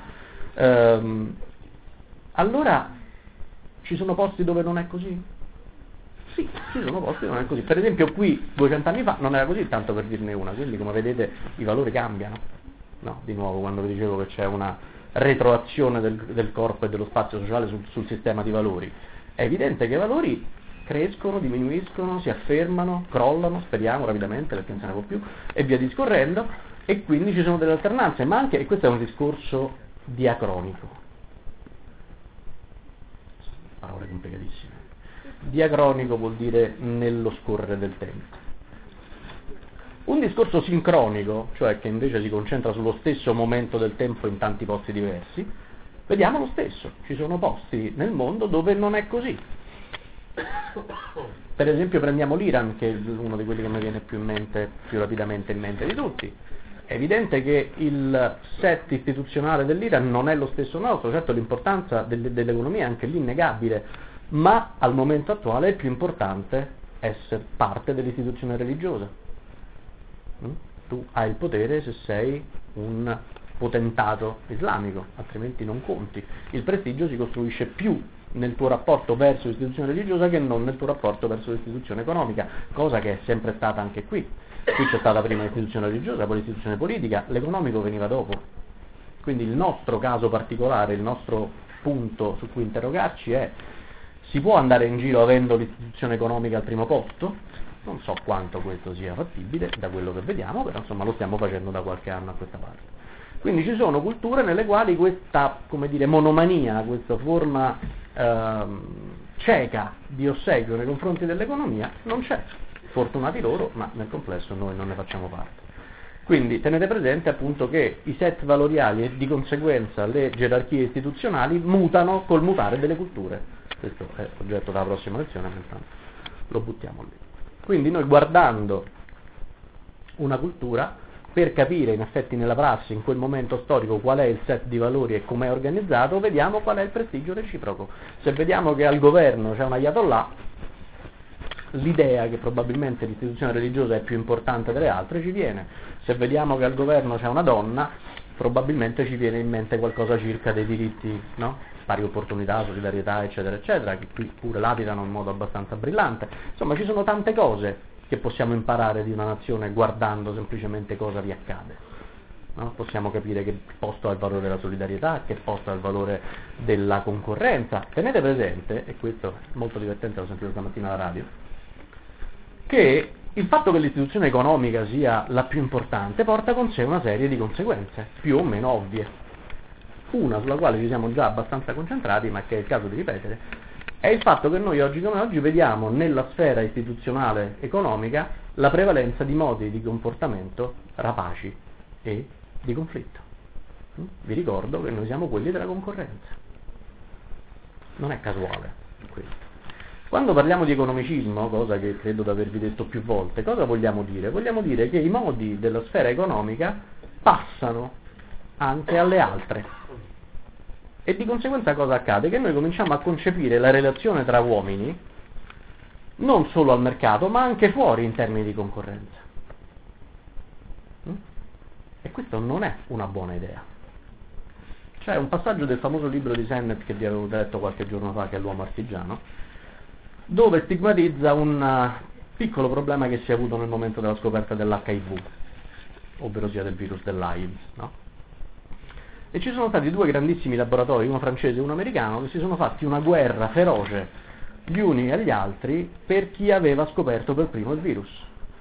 allora ci sono posti dove non è così? Sì, ci sono posti dove non è così. Per esempio qui 200 anni fa non era così, tanto per dirne una, quindi come vedete i valori cambiano. No, di nuovo quando vi dicevo che c'è una retroazione del corpo e dello spazio sociale sul sistema di valori, è evidente che i valori crescono, diminuiscono, si affermano, crollano, speriamo rapidamente perché non se ne può più, e via discorrendo, e quindi ci sono delle alternanze, ma anche, e questo è un discorso diacronico, parole complicatissime. Diacronico vuol dire nello scorrere del tempo. Un discorso sincronico, cioè che invece si concentra sullo stesso momento del tempo in tanti posti diversi, vediamo lo stesso. Ci sono posti nel mondo dove non è così. Per esempio prendiamo l'Iran, che è uno di quelli che mi viene più rapidamente in mente di tutti. È evidente che il set istituzionale dell'Iran non è lo stesso nostro, certo l'importanza dell'economia è anche lì innegabile, ma al momento attuale è più importante essere parte dell'istituzione religiosa. Tu hai il potere se sei un potentato islamico, altrimenti non conti. Il prestigio si costruisce più nel tuo rapporto verso l'istituzione religiosa che non nel tuo rapporto verso l'istituzione economica, cosa che è sempre stata anche qui. Qui c'è stata prima l'istituzione religiosa, poi l'istituzione politica, l'economico veniva dopo. Quindi il nostro caso particolare, il nostro punto su cui interrogarci è: si può andare in giro avendo l'istituzione economica al primo posto? Non so quanto questo sia fattibile da quello che vediamo, però insomma lo stiamo facendo da qualche anno a questa parte. Quindi ci sono culture nelle quali questa, come dire, monomania, questa forma cieca di ossequio nei confronti dell'economia non c'è. Fortunati loro, ma nel complesso noi non ne facciamo parte. Quindi tenete presente appunto che i set valoriali e di conseguenza le gerarchie istituzionali mutano col mutare delle culture. Questo è oggetto della prossima lezione, intanto lo buttiamo lì. Quindi noi guardando una cultura, per capire in effetti nella prassi, in quel momento storico, qual è il set di valori e com'è organizzato, vediamo qual è il prestigio reciproco. Se vediamo che al governo c'è un ayatollah, l'idea che probabilmente l'istituzione religiosa è più importante delle altre ci viene. Se vediamo che al governo c'è una donna, probabilmente ci viene in mente qualcosa circa dei diritti, no? Pari opportunità, solidarietà, eccetera, eccetera, che qui pure lapidano in modo abbastanza brillante. Insomma, ci sono tante cose che possiamo imparare di una nazione guardando semplicemente cosa vi accade. No? Possiamo capire che posto ha il valore della solidarietà, che posto ha il valore della concorrenza. Tenete presente, e questo è molto divertente, l'ho sentito stamattina alla radio, che il fatto che l'istituzione economica sia la più importante porta con sé una serie di conseguenze, più o meno ovvie. Una sulla quale ci siamo già abbastanza concentrati, ma che è il caso di ripetere, è il fatto che noi oggi come oggi vediamo nella sfera istituzionale economica la prevalenza di modi di comportamento rapaci e di conflitto. Vi ricordo che noi siamo quelli della concorrenza. Non è casuale questo. Quando parliamo di economicismo, cosa che credo di avervi detto più volte, cosa vogliamo dire? Vogliamo dire che i modi della sfera economica passano anche alle altre. E di conseguenza cosa accade? Che noi cominciamo a concepire la relazione tra uomini non solo al mercato, ma anche fuori in termini di concorrenza. E questo non è una buona idea. C'è un passaggio del famoso libro di Sennett che vi avevo detto qualche giorno fa, che è L'uomo artigiano, dove stigmatizza un piccolo problema che si è avuto nel momento della scoperta dell'HIV, ovvero sia del virus dell'AIDS, no? E ci sono stati due grandissimi laboratori, uno francese e uno americano, che si sono fatti una guerra feroce gli uni agli altri per chi aveva scoperto per primo il virus,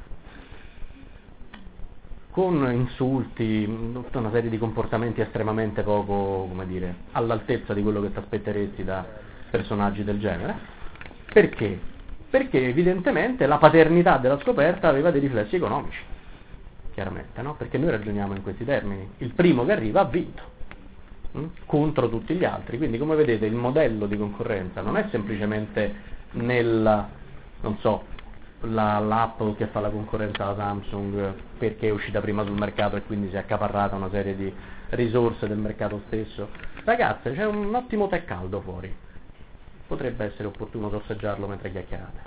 con insulti, tutta una serie di comportamenti estremamente poco, come dire, all'altezza di quello che ti aspetteresti da personaggi del genere. Perché? Perché evidentemente la paternità della scoperta aveva dei riflessi economici, chiaramente, no? Perché noi ragioniamo in questi termini: il primo che arriva ha vinto contro tutti gli altri. Quindi, come vedete, il modello di concorrenza non è semplicemente nella, non so, l'Apple che fa la concorrenza alla Samsung perché è uscita prima sul mercato e quindi si è accaparrata una serie di risorse del mercato stesso. Ragazze, c'è un ottimo tè caldo fuori, potrebbe essere opportuno sorseggiarlo mentre chiacchierate.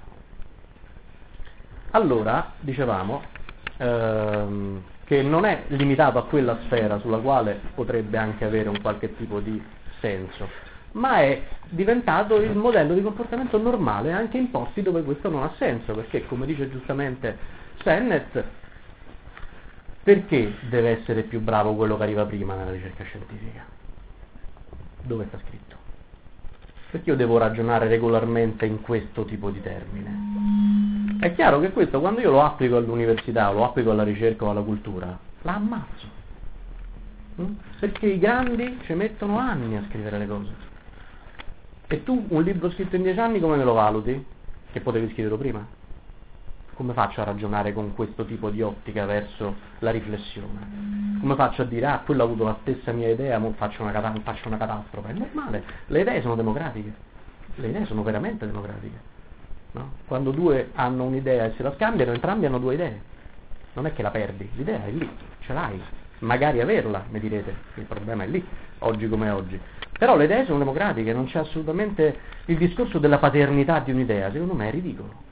Allora, dicevamo che non è limitato a quella sfera sulla quale potrebbe anche avere un qualche tipo di senso, ma è diventato il modello di comportamento normale anche in posti dove questo non ha senso, perché, come dice giustamente Sennett, perché deve essere più bravo quello che arriva prima nella ricerca scientifica? Dove sta scritto? Perché io devo ragionare regolarmente in questo tipo di termine? È chiaro che questo, quando io lo applico all'università, lo applico alla ricerca o alla cultura, la ammazzo. Perché i grandi ci mettono anni a scrivere le cose. E tu un libro scritto in 10 anni come me lo valuti? Che potevi scriverlo prima? Come faccio a ragionare con questo tipo di ottica verso la riflessione? Come faccio a dire, quello ha avuto la stessa mia idea, mo faccio una catastrofe? È normale, le idee sono democratiche, le idee sono veramente democratiche, no? Quando due hanno un'idea e se la scambiano, entrambi hanno due idee, non è che la perdi, l'idea è lì, ce l'hai, magari averla, mi direte, il problema è lì, oggi come oggi. Però le idee sono democratiche, non c'è assolutamente il discorso della paternità di un'idea, secondo me è ridicolo.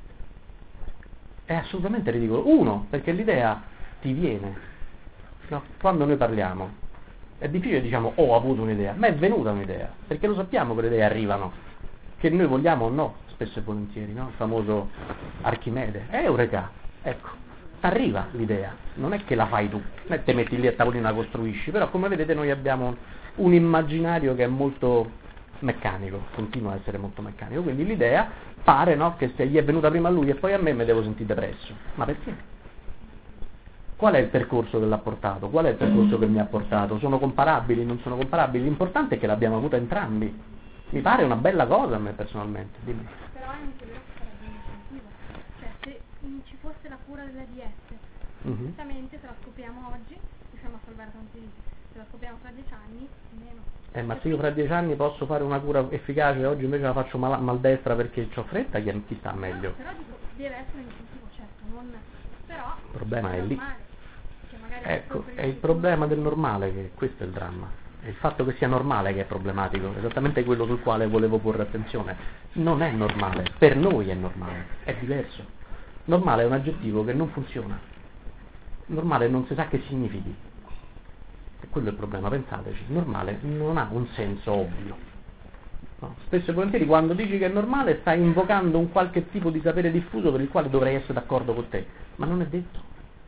È assolutamente ridicolo. Uno, perché l'idea ti viene. No? Quando noi parliamo, è difficile diciamo ho avuto un'idea, ma è venuta un'idea, perché lo sappiamo che le idee arrivano, che noi vogliamo o no, spesso e volentieri, no? Il famoso Archimede, eureka, ecco, arriva l'idea, non è che la fai tu, non è che te metti lì a tavolino e la costruisci, però come vedete noi abbiamo un immaginario che è molto meccanico, continua a essere molto meccanico, quindi l'idea pare, no, che se gli è venuta prima a lui e poi a me mi devo sentire depresso. Ma perché? Qual è il percorso che l'ha portato? Qual è il percorso che mi ha portato? Sono comparabili? Non sono comparabili? L'importante è che l'abbiamo avuta entrambi. Mi pare una bella cosa a me personalmente. Dimmi. Però è anche vero che sarebbe incentivo. Cioè, se ci fosse la cura della DS, giustamente se la scopriamo oggi, riusciamo a salvare tanti vite. Se la scopriamo tra 10 anni, meno. Ma se io fra 10 anni posso fare una cura efficace e oggi invece la faccio maldestra perché ho fretta, chi sta meglio? Però dico, deve essere un incentivo, certo, non... Però il problema è lì. Normale, che magari Ecco, è il problema del normale, che questo è il dramma. È il fatto che sia normale che è problematico, esattamente quello sul quale volevo porre attenzione. Non è normale, per noi è normale, è diverso. Normale è un aggettivo che non funziona. Normale non si sa che significhi. E quello è il problema, pensateci, normale non ha un senso ovvio. No? Spesso e volentieri quando dici che è normale stai invocando un qualche tipo di sapere diffuso per il quale dovrei essere d'accordo con te, ma non è detto.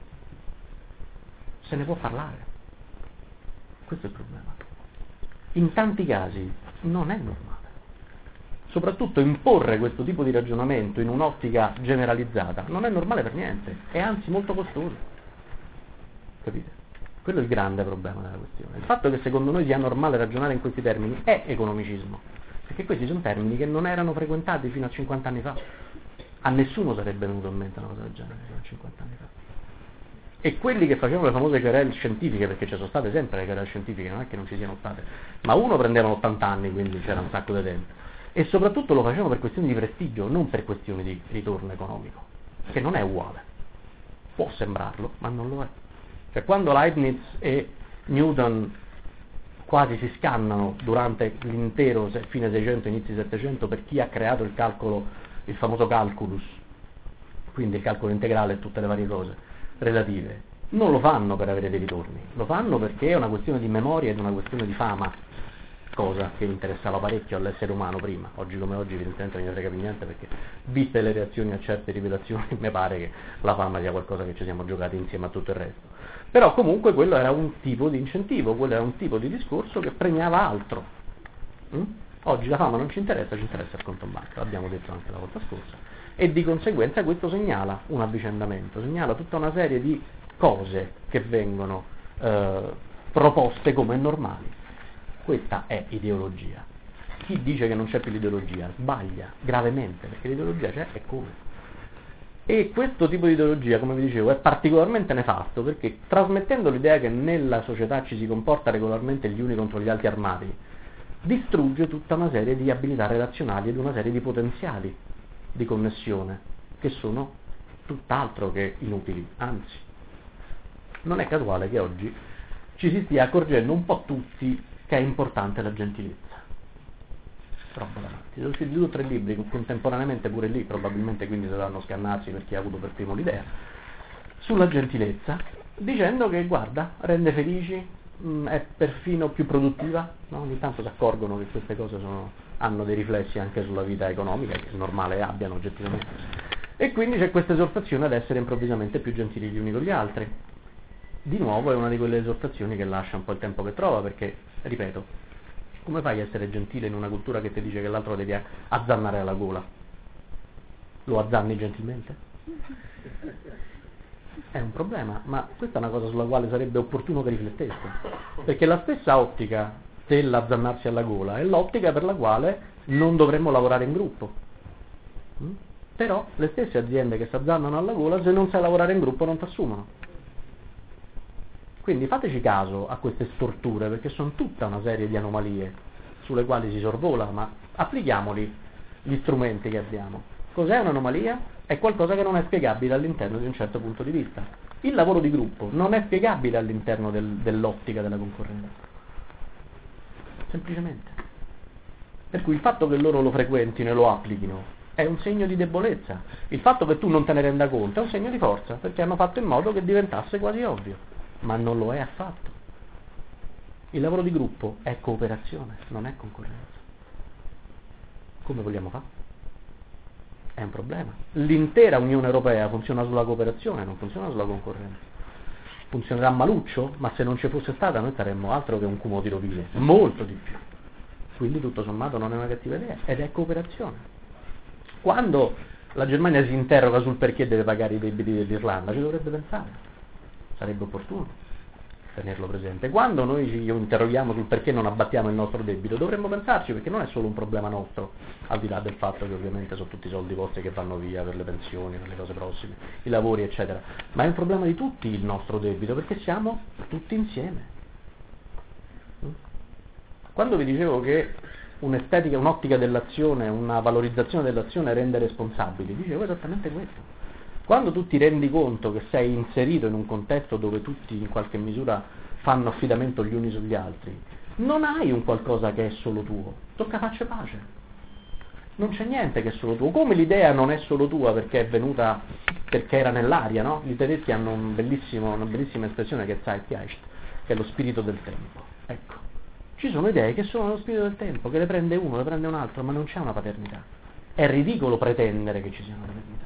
Se ne può parlare. Questo è il problema. In tanti casi non è normale. Soprattutto imporre questo tipo di ragionamento in un'ottica generalizzata non è normale per niente, è anzi molto costoso. Capite? Quello è il grande problema della questione. Il fatto che secondo noi sia normale ragionare in questi termini è economicismo. Perché questi sono termini che non erano frequentati fino a 50 anni fa. A nessuno sarebbe venuto in mente una cosa del genere fino a 50 anni fa. E quelli che facevano le famose querele scientifiche, perché ci sono state sempre le querele scientifiche, non è che non ci siano state, ma uno prendevano 80 anni, quindi c'era un sacco di tempo, e soprattutto lo facevano per questioni di prestigio, non per questioni di ritorno economico, che non è uguale. Può sembrarlo, ma non lo è. Cioè quando Leibniz e Newton quasi si scannano durante l'intero fine 600, inizi 700, per chi ha creato il calcolo, il famoso calculus, quindi il calcolo integrale e tutte le varie cose relative, non lo fanno per avere dei ritorni, lo fanno perché è una questione di memoria ed una questione di fama, cosa che interessava parecchio all'essere umano prima. Oggi come oggi evidentemente non ne frega più niente, perché viste le reazioni a certe rivelazioni mi pare che la fama sia qualcosa che ci siamo giocati insieme a tutto il resto. Però comunque quello era un tipo di incentivo, quello era un tipo di discorso che premiava altro. Oggi la fama non ci interessa il conto in banca, l'abbiamo detto anche la volta scorsa, e di conseguenza questo segnala un avvicendamento, segnala tutta una serie di cose che vengono proposte come normali. Questa è ideologia. Chi dice che non c'è più l'ideologia sbaglia gravemente, perché l'ideologia c'è e come. E questo tipo di ideologia, come vi dicevo, è particolarmente nefasto, perché trasmettendo l'idea che nella società ci si comporta regolarmente gli uni contro gli altri armati, distrugge tutta una serie di abilità relazionali ed una serie di potenziali di connessione che sono tutt'altro che inutili. Anzi, non è casuale che oggi ci si stia accorgendo un po' tutti che è importante la gentilezza. Roba da matti. Sono usciti 2 o 3 libri contemporaneamente pure lì, probabilmente, quindi dovranno scannarsi per chi ha avuto per primo l'idea, sulla gentilezza, dicendo che guarda, rende felici, è perfino più produttiva, no? Ogni tanto si accorgono che queste cose hanno dei riflessi anche sulla vita economica, che è normale abbiano oggettivamente, e quindi c'è questa esortazione ad essere improvvisamente più gentili gli uni con gli altri. Di nuovo è una di quelle esortazioni che lascia un po' il tempo che trova, perché, ripeto, come fai a essere gentile in una cultura che ti dice che l'altro devi azzannare alla gola? Lo azzanni gentilmente? È un problema, ma questa è una cosa sulla quale sarebbe opportuno che rifletteste, perché la stessa ottica dell'azzannarsi alla gola è l'ottica per la quale non dovremmo lavorare in gruppo. Però le stesse aziende che si azzannano alla gola, se non sai lavorare in gruppo, non ti assumono. Quindi fateci caso a queste storture, perché sono tutta una serie di anomalie sulle quali si sorvola, ma applichiamoli gli strumenti che abbiamo. Cos'è un'anomalia? È qualcosa che non è spiegabile all'interno di un certo punto di vista. Il lavoro di gruppo non è spiegabile all'interno dell'ottica della concorrenza. Semplicemente. Per cui il fatto che loro lo frequentino e lo applichino è un segno di debolezza. Il fatto che tu non te ne renda conto è un segno di forza, perché hanno fatto in modo che diventasse quasi ovvio. Ma non lo è affatto. Il lavoro di gruppo è cooperazione, non è concorrenza. Come vogliamo fare? È un problema. L'intera Unione Europea funziona sulla cooperazione, non funziona sulla concorrenza. Funzionerà maluccio, ma se non ci fosse stata noi saremmo altro che un cumulo di rovine, molto di più. Quindi tutto sommato non è una cattiva idea, ed è cooperazione. Quando la Germania si interroga sul perché deve pagare i debiti dell'Irlanda, ci dovrebbe pensare. Sarebbe opportuno tenerlo presente. Quando noi ci interroghiamo sul perché non abbattiamo il nostro debito, dovremmo pensarci, perché non è solo un problema nostro, al di là del fatto che ovviamente sono tutti i soldi vostri che vanno via per le pensioni, per le cose prossime, i lavori eccetera, ma è un problema di tutti il nostro debito, perché siamo tutti insieme. Quando vi dicevo che un'estetica, un'ottica dell'azione, una valorizzazione dell'azione rende responsabili, dicevo esattamente questo. Quando tu ti rendi conto che sei inserito in un contesto dove tutti in qualche misura fanno affidamento gli uni sugli altri, non hai un qualcosa che è solo tuo, tocca faccia pace. Non c'è niente che è solo tuo, come l'idea non è solo tua perché è venuta, perché era nell'aria, no? I tedeschi hanno una bellissima espressione che è Zeitgeist, che è lo spirito del tempo. Ecco, ci sono idee che sono lo spirito del tempo, che le prende uno, le prende un altro, ma non c'è una paternità. È ridicolo pretendere che ci sia una paternità.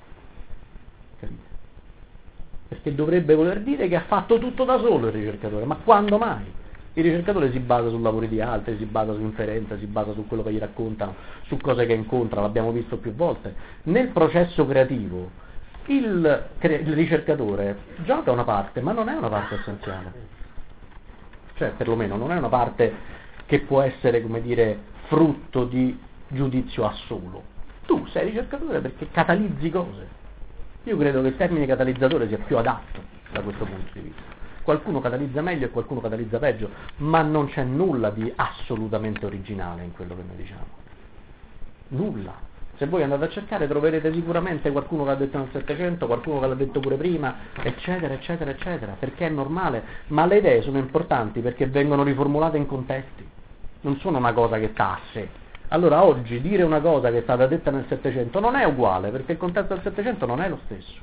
Perché dovrebbe voler dire che ha fatto tutto da solo il ricercatore, ma quando mai? Il ricercatore si basa sul lavoro di altri, si basa su inferenza, si basa su quello che gli raccontano, su cose che incontra, l'abbiamo visto più volte. Nel processo creativo il ricercatore gioca una parte, ma non è una parte essenziale. Cioè, perlomeno, non è una parte che può essere, come dire, frutto di giudizio assoluto. Tu sei ricercatore perché catalizzi cose. Io credo che il termine catalizzatore sia più adatto da questo punto di vista. Qualcuno catalizza meglio e qualcuno catalizza peggio, ma non c'è nulla di assolutamente originale in quello che noi diciamo. Nulla. Se voi andate a cercare troverete sicuramente qualcuno che l'ha detto nel Settecento, qualcuno che l'ha detto pure prima, eccetera, eccetera, eccetera, perché è normale, ma le idee sono importanti perché vengono riformulate in contesti, non sono una cosa che sta a sé. Allora oggi dire una cosa che è stata detta nel Settecento non è uguale, perché il contesto del Settecento non è lo stesso.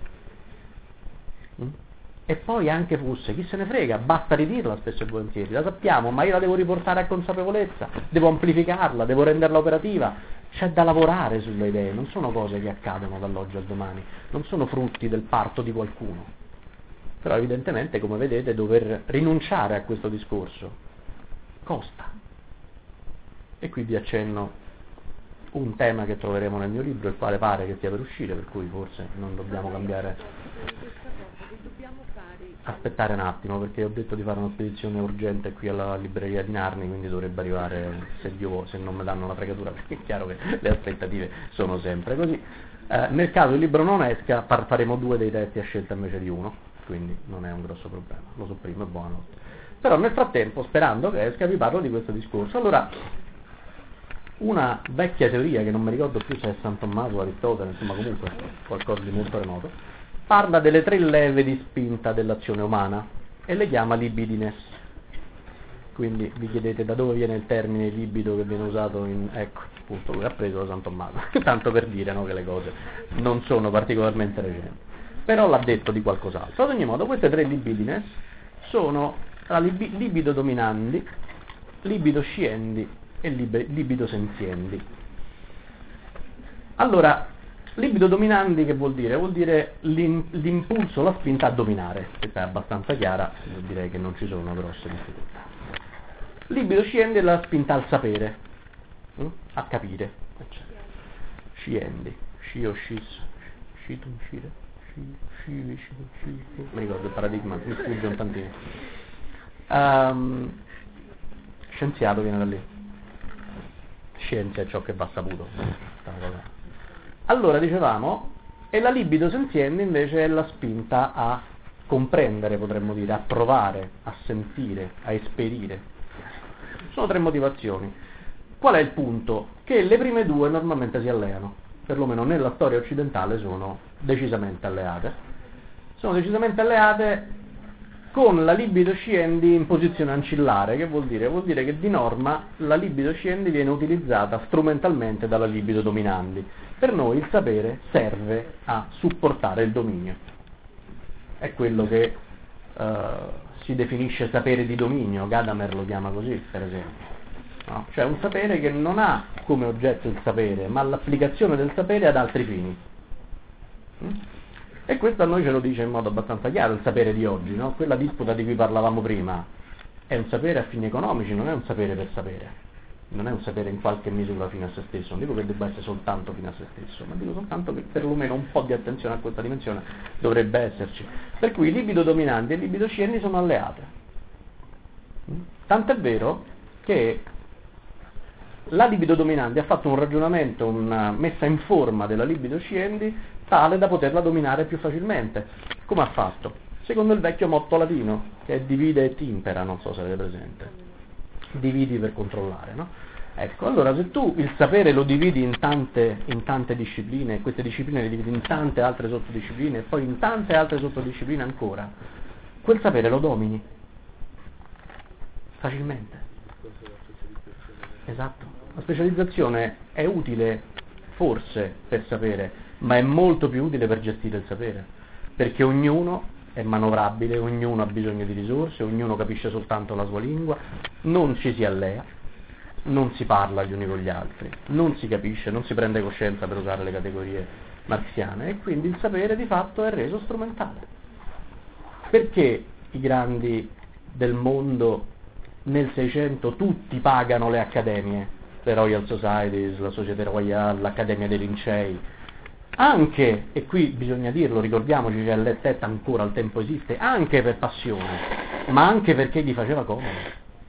E poi anche fosse, chi se ne frega, basta ridirla spesso e volentieri, la sappiamo, ma io la devo riportare a consapevolezza, devo amplificarla, devo renderla operativa. C'è da lavorare sulle idee, non sono cose che accadono dall'oggi al domani, non sono frutti del parto di qualcuno. Però evidentemente, come vedete, dover rinunciare a questo discorso costa. E qui vi accenno un tema che troveremo nel mio libro, il quale pare che stia per uscire, per cui forse non dobbiamo cambiare. Aspettare un attimo, perché ho detto di fare una spedizione urgente qui alla libreria di Narni, quindi dovrebbe arrivare se non mi danno la fregatura, perché è chiaro che le aspettative sono sempre così. Nel caso il libro non esca, faremo 2 dei testi a scelta invece di 1, quindi non è un grosso problema, lo sopprimo e buonanotte. Però nel frattempo, sperando che esca, vi parlo di questo discorso. Allora, una vecchia teoria, che non mi ricordo più se è San Tommaso o Aristotele, insomma comunque qualcosa di molto remoto, parla delle 3 leve di spinta dell'azione umana e le chiama libidines. Quindi vi chiedete da dove viene il termine libido che viene usato in... ecco, appunto, lui ha preso da San Tommaso, tanto per dire, no, che le cose non sono particolarmente recenti. Però l'ha detto di qualcos'altro. Ad ogni modo, queste 3 libidines sono la libido dominandi, libido sciendi e libido senziendi. Allora, libido dominandi che vuol dire? Vuol dire l'impulso, la spinta a dominare. Questa è abbastanza chiara, direi che non ci sono grosse difficoltà. Libido sciendi è la spinta al sapere, a capire, eccetera. Sciendi, scio, scis, scitum, scire, mi ricordo il paradigma, mi sfugge un tantino. Scienziato viene da lì. Scienza è ciò che va saputo. Allora dicevamo, e la libido senziente invece è la spinta a comprendere, potremmo dire, a provare, a sentire, a esperire. Sono 3 motivazioni. Qual è il punto? Che le prime 2 normalmente si alleano, perlomeno nella storia occidentale sono decisamente alleate. Sono decisamente alleate con la libido sciendi in posizione ancillare. Che vuol dire? Vuol dire che di norma la libido sciendi viene utilizzata strumentalmente dalla libido dominandi. Per noi il sapere serve a supportare il dominio. È quello che si definisce sapere di dominio, Gadamer lo chiama così, per esempio. No? Cioè un sapere che non ha come oggetto il sapere, ma l'applicazione del sapere ad altri fini. E questo a noi ce lo dice in modo abbastanza chiaro il sapere di oggi, no? Quella disputa di cui parlavamo prima è un sapere a fini economici, non è un sapere per sapere. Non è un sapere in qualche misura fino a se stesso, non dico che debba essere soltanto fino a se stesso, ma dico soltanto che perlomeno un po' di attenzione a questa dimensione dovrebbe esserci. Per cui libido dominanti e libido sciendi sono alleate. Tant'è vero che la libido dominante ha fatto un ragionamento, una messa in forma della libido sciendi tale da poterla dominare più facilmente. Come ha fatto? Secondo il vecchio motto latino, che è divide et impera, non so se avete presente. Dividi per controllare, no? Ecco, allora se tu il sapere lo dividi in tante discipline, e queste discipline le dividi in tante altre sottodiscipline e poi in tante altre sottodiscipline ancora, quel sapere lo domini facilmente. Esatto. La specializzazione è utile forse per sapere, ma è molto più utile per gestire il sapere, perché ognuno è manovrabile, ognuno ha bisogno di risorse, ognuno capisce soltanto la sua lingua, non ci si allea, non si parla gli uni con gli altri, non si capisce, non si prende coscienza, per usare le categorie marxiane, e quindi il sapere di fatto è reso strumentale. Perché i grandi del mondo nel 600 tutti pagano le accademie, le Royal Societies, la Société Royale, l'Accademia dei Lincei? Anche, e qui bisogna dirlo, ricordiamoci che l'ETET ancora al tempo esiste, anche per passione, ma anche perché gli faceva comodo.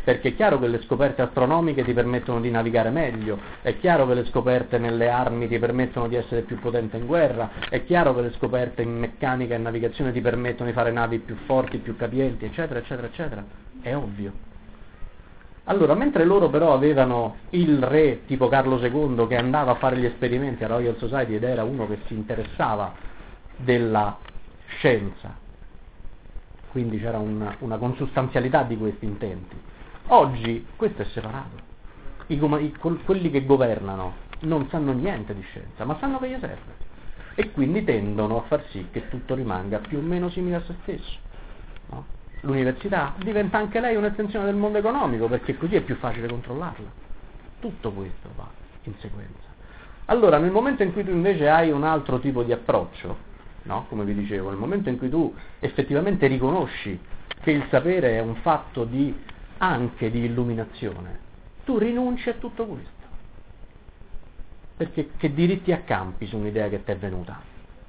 perché è chiaro che le scoperte astronomiche ti permettono di navigare meglio, è chiaro che le scoperte nelle armi ti permettono di essere più potente in guerra, è chiaro che le scoperte in meccanica e navigazione ti permettono di fare navi più forti, più capienti, eccetera, eccetera, eccetera. È ovvio. Allora, mentre loro però avevano il re tipo Carlo II che andava a fare gli esperimenti alla Royal Society ed era uno che si interessava della scienza, quindi c'era una consustanzialità di questi intenti, oggi questo è separato. Quelli che governano non sanno niente di scienza, ma sanno che gli serve, e quindi tendono a far sì che tutto rimanga più o meno simile a se stesso, no? L'università diventa anche lei un'estensione del mondo economico, perché così è più facile controllarla. Tutto questo va in sequenza. Allora, nel momento in cui tu invece hai un altro tipo di approccio, no? Come vi dicevo, nel momento in cui tu effettivamente riconosci che il sapere è un fatto anche di illuminazione, tu rinunci a tutto questo. Perché che diritti accampi su un'idea che ti è venuta?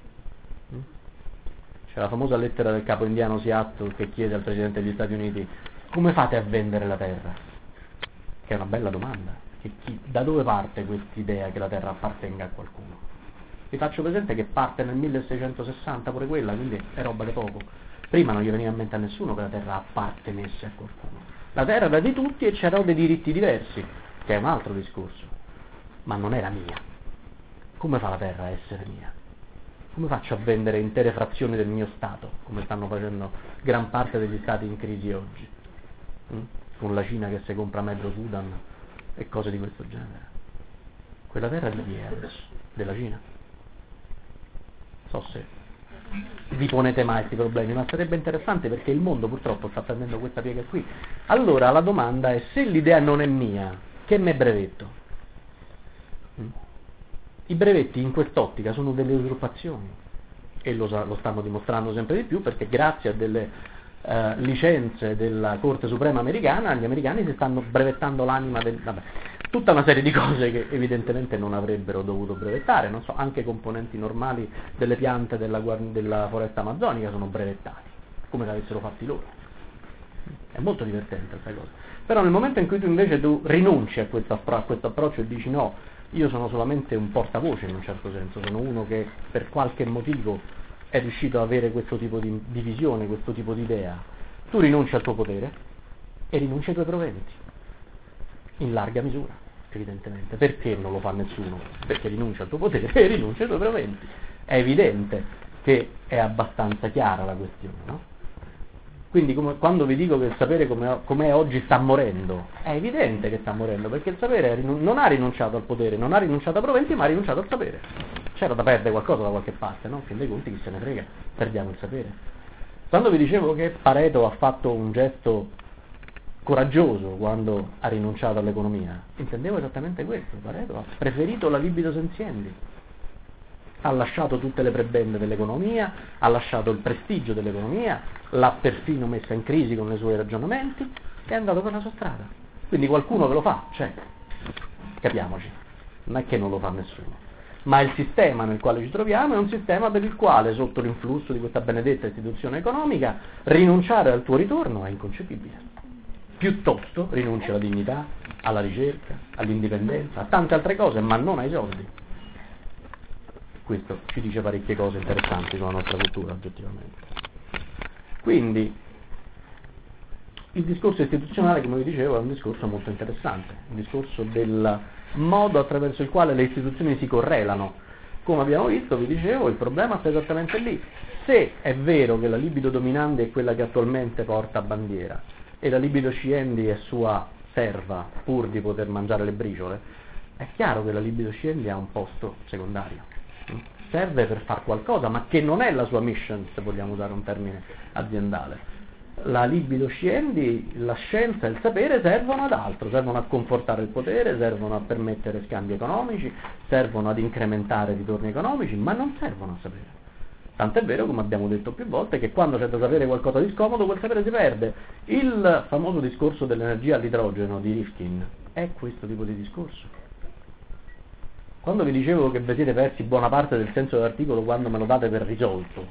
C'è la famosa lettera del capo indiano Seattle che chiede al Presidente degli Stati Uniti: come fate a vendere la terra? Che è una bella domanda. Da dove parte quest'idea che la terra appartenga a qualcuno? Vi faccio presente che parte nel 1660 pure quella, quindi è roba di poco. Prima non gli veniva in mente a nessuno che la terra appartenesse a qualcuno. La terra era di tutti e c'erano dei diritti diversi, che è un altro discorso, ma non era mia. Come fa la terra a essere mia? Come faccio a vendere intere frazioni del mio Stato, come stanno facendo gran parte degli Stati in crisi oggi? Con la Cina che si compra mezzo Sudan e cose di questo genere. Quella terra di chi è adesso? Della Cina? So se vi ponete mai questi problemi, ma sarebbe interessante, perché il mondo purtroppo sta prendendo questa piega qui. Allora la domanda è: se l'idea non è mia, che me brevetto? I brevetti in quest'ottica sono delle usurpazioni, e lo stanno dimostrando sempre di più, perché grazie a delle licenze della Corte Suprema americana gli americani si stanno brevettando l'anima tutta una serie di cose che evidentemente non avrebbero dovuto brevettare, non so, anche componenti normali delle piante della foresta amazzonica sono brevettati, come se avessero fatti loro. È molto divertente questa cosa. Però nel momento in cui tu invece rinunci a questo approccio e dici: no, io sono solamente un portavoce, in un certo senso, sono uno che per qualche motivo è riuscito ad avere questo tipo di visione, questo tipo di idea, tu rinunci al tuo potere e rinunci ai tuoi proventi, in larga misura, evidentemente. Perché non lo fa nessuno? Perché rinuncia al tuo potere e rinuncia ai tuoi proventi. È evidente che è abbastanza chiara la questione, no? Quindi quando vi dico che il sapere com'è oggi sta morendo, è evidente che sta morendo, perché il sapere non ha rinunciato al potere, non ha rinunciato ai proventi, ma ha rinunciato al sapere. C'era da perdere qualcosa da qualche parte, no? In fin dei conti chi se ne frega, perdiamo il sapere. Quando vi dicevo che Pareto ha fatto un gesto coraggioso quando ha rinunciato all'economia, intendevo esattamente questo. Pareto ha preferito la libido sensiendi, ha lasciato tutte le prebende dell'economia, ha lasciato il prestigio dell'economia, l'ha perfino messa in crisi con i suoi ragionamenti e è andato per la sua strada. Quindi qualcuno che lo fa, c'è, capiamoci, non è che non lo fa nessuno, ma il sistema nel quale ci troviamo è un sistema per il quale, sotto l'influsso di questa benedetta istituzione economica, rinunciare al tuo ritorno è inconcepibile. Piuttosto rinunci alla dignità, alla ricerca, all'indipendenza, a tante altre cose, ma non ai soldi. Questo ci dice parecchie cose interessanti sulla nostra cultura, oggettivamente. Quindi il discorso istituzionale, come vi dicevo, è un discorso molto interessante, un discorso del modo attraverso il quale le istituzioni si correlano. Come abbiamo visto, vi dicevo, il problema sta esattamente lì. Se è vero che la libido dominante è quella che attualmente porta bandiera e la libido sciendi è sua serva pur di poter mangiare le briciole, è chiaro che la libido sciendi ha un posto secondario. Serve per far qualcosa, ma che non è la sua mission, se vogliamo usare un termine aziendale. La libido sciendi, la scienza e il sapere servono ad altro, servono a confortare il potere, servono a permettere scambi economici, servono ad incrementare i ritorni economici, ma non servono a sapere. Tant'è vero, come abbiamo detto più volte, che quando c'è da sapere qualcosa di scomodo, quel sapere si perde. Il famoso discorso dell'energia all'idrogeno di Rifkin è questo tipo di discorso. Quando vi dicevo che vi siete persi buona parte del senso dell'articolo quando me lo date per risolto,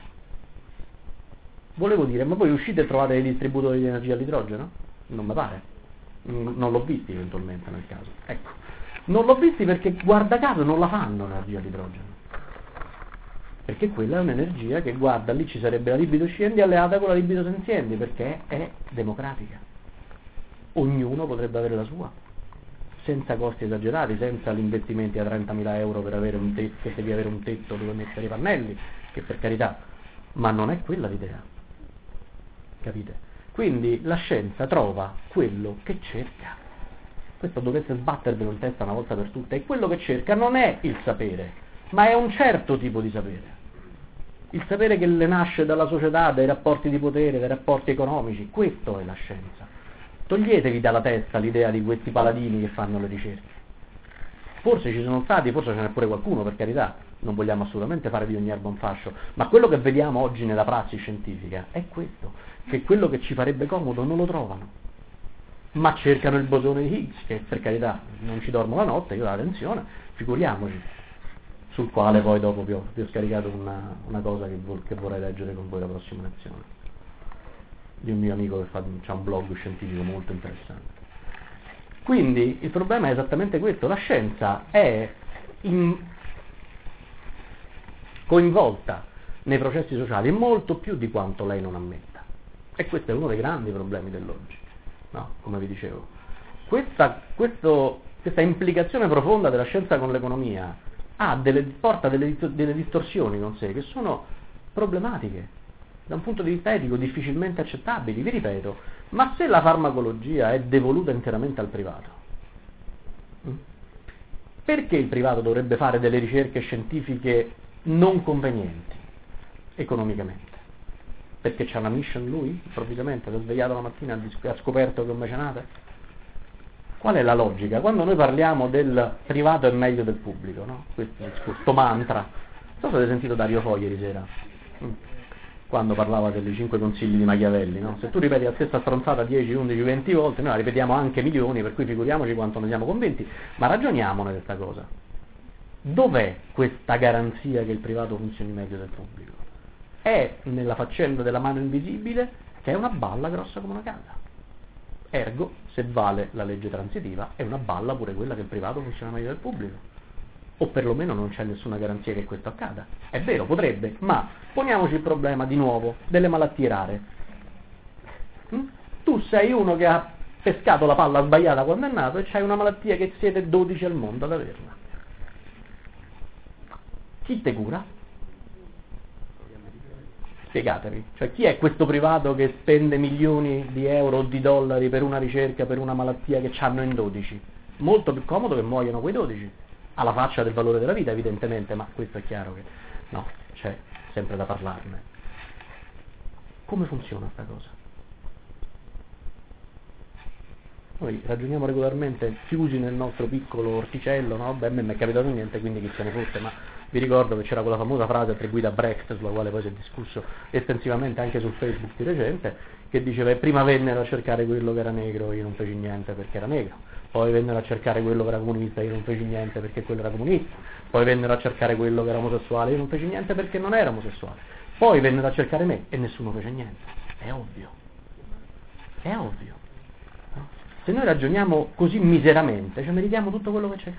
volevo dire, ma voi uscite e trovate dei distributori di energia all'idrogeno? Non mi pare. Non l'ho visti eventualmente nel caso. Ecco, non l'ho visti perché guarda caso non la fanno l'energia all'idrogeno. Perché quella è un'energia che, guarda, lì ci sarebbe la libido scendi alleata con la libido senzienti, perché è democratica. Ognuno potrebbe avere la sua, senza costi esagerati, senza gli investimenti a 30.000 euro per avere un tetto, che devi avere un tetto dove mettere i pannelli, che per carità, ma non è quella l'idea. Capite? Quindi la scienza trova quello che cerca. Questo dovesse sbattervelo in testa una volta per tutte. E quello che cerca non è il sapere, ma è un certo tipo di sapere. Il sapere che le nasce dalla società, dai rapporti di potere, dai rapporti economici. Questo è la scienza. Toglietevi dalla testa l'idea di questi paladini che fanno le ricerche. Forse ci sono stati, forse ce n'è pure qualcuno, per carità, non vogliamo assolutamente fare di ogni erba un fascio, ma quello che vediamo oggi nella prassi scientifica è questo, che quello che ci farebbe comodo non lo trovano, ma cercano il bosone di Higgs, che per carità non ci dormo la notte, io ho la tensione, figuriamoci, sul quale poi dopo vi ho scaricato una cosa che vorrei leggere con voi la prossima lezione, di un mio amico che c'ha un blog scientifico molto interessante. Quindi il problema è esattamente questo, la scienza è coinvolta nei processi sociali molto più di quanto lei non ammetta, e questo è uno dei grandi problemi dell'oggi, no? Come vi dicevo, questa implicazione profonda della scienza con l'economia porta delle distorsioni con sé che sono problematiche da un punto di vista etico difficilmente accettabili, vi ripeto, ma se la farmacologia è devoluta interamente al privato, perché il privato dovrebbe fare delle ricerche scientifiche non convenienti economicamente? Perché c'ha una mission lui, improvvisamente, si è svegliato la mattina e ha scoperto che è un mecenate? Qual è la logica? Quando noi parliamo del privato è meglio del pubblico, no? Questo mantra, non so se avete sentito Dario Fo ieri sera, quando parlava dei 5 consigli di Machiavelli, no? Se tu ripeti la stessa stronzata 10, 11, 20 volte, noi la ripetiamo anche milioni, per cui figuriamoci quanto ne siamo convinti, ma ragioniamone questa cosa. Dov'è questa garanzia che il privato funzioni meglio del pubblico? È nella faccenda della mano invisibile, che è una balla grossa come una casa. Ergo, se vale la legge transitiva, è una balla pure quella che il privato funziona meglio del pubblico. O perlomeno non c'è nessuna garanzia che questo accada. È vero, potrebbe, ma poniamoci il problema di nuovo delle malattie rare. Tu sei uno che ha pescato la palla sbagliata quando è nato e c'hai una malattia che siete 12 al mondo ad averla. Chi te cura? Spiegatevi, cioè chi è questo privato che spende milioni di euro o di dollari per una ricerca, per una malattia che c'hanno in 12? Molto più comodo che muoiano quei 12. Alla faccia del valore della vita evidentemente, ma questo è chiaro che no, c'è sempre da parlarne. Come funziona questa cosa? Noi ragioniamo regolarmente chiusi nel nostro piccolo orticello, no? Beh, a me non è capitato niente, quindi chi se ne fosse, ma vi ricordo che c'era quella famosa frase attribuita a Brecht, sulla quale poi si è discusso estensivamente anche su Facebook di recente, che diceva: prima vennero a cercare quello che era negro, io non feci niente perché era negro. Poi vennero a cercare quello che era comunista, io non feci niente perché quello era comunista. Poi vennero a cercare quello che era omosessuale, io non feci niente perché non era omosessuale. Poi vennero a cercare me e nessuno fece niente. È ovvio. È ovvio. No? Se noi ragioniamo così miseramente, ci meritiamo tutto quello che c'è.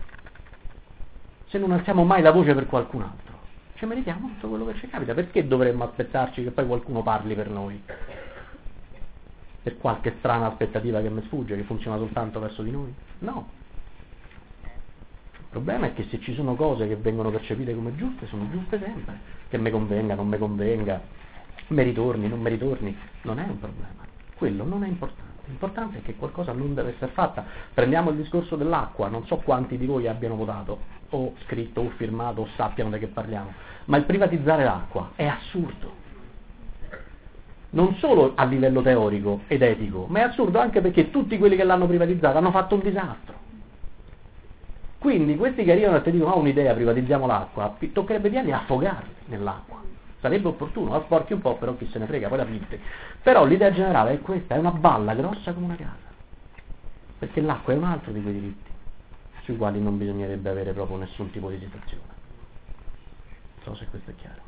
Se non alziamo mai la voce per qualcun altro, ci meritiamo tutto quello che ci capita. Perché dovremmo aspettarci che poi qualcuno parli per noi? Per qualche strana aspettativa che mi sfugge, che funziona soltanto verso di noi? No. Il problema è che se ci sono cose che vengono percepite come giuste, sono giuste sempre. Che mi convenga, non mi convenga, mi ritorni, non mi ritorni, non è un problema. Quello non è importante. L'importante è che qualcosa non deve essere fatta. Prendiamo il discorso dell'acqua, non so quanti di voi abbiano votato, o scritto, o firmato, o sappiano di che parliamo, ma il privatizzare l'acqua è assurdo. Non solo a livello teorico ed etico, ma è assurdo anche perché tutti quelli che l'hanno privatizzata hanno fatto un disastro. Quindi questi che arrivano e ti dicono: un'idea, privatizziamo l'acqua, toccherebbe dirli affogarli nell'acqua. Sarebbe opportuno, la sporchi un po', però chi se ne frega, poi la filtri. Però l'idea generale è questa, è una balla grossa come una casa. Perché l'acqua è un altro di quei diritti sui quali non bisognerebbe avere proprio nessun tipo di esitazione. Non so se questo è chiaro.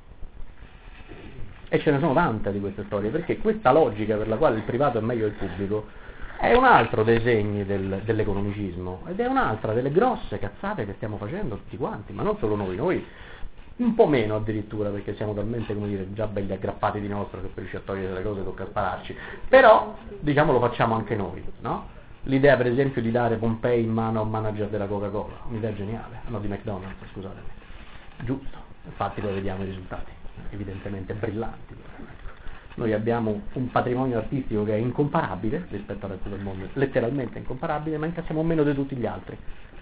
E ce ne sono tante di queste storie, perché questa logica per la quale il privato è meglio del pubblico È un altro dei segni dell'economicismo ed è un'altra delle grosse cazzate che stiamo facendo tutti quanti, ma non solo noi un po' meno addirittura, perché siamo talmente, come dire, già belli aggrappati di nostro che per riuscire a togliere le cose tocca spararci, però diciamo lo facciamo anche noi, no? L'idea per esempio di dare Pompei in mano a un manager della Coca-Cola, un'idea geniale, no, di McDonald's, scusatemi, giusto, infatti poi vediamo i risultati, evidentemente brillanti. Noi abbiamo un patrimonio artistico che è incomparabile rispetto al resto del mondo, letteralmente incomparabile, ma incassiamo meno di tutti gli altri.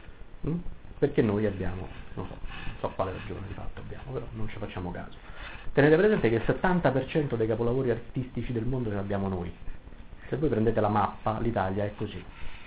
Perché noi abbiamo, non so quale ragione di fatto abbiamo, però non ci facciamo caso. Tenete presente che il 70% dei capolavori artistici del mondo ce l'abbiamo noi. Se voi prendete la mappa, l'Italia è così.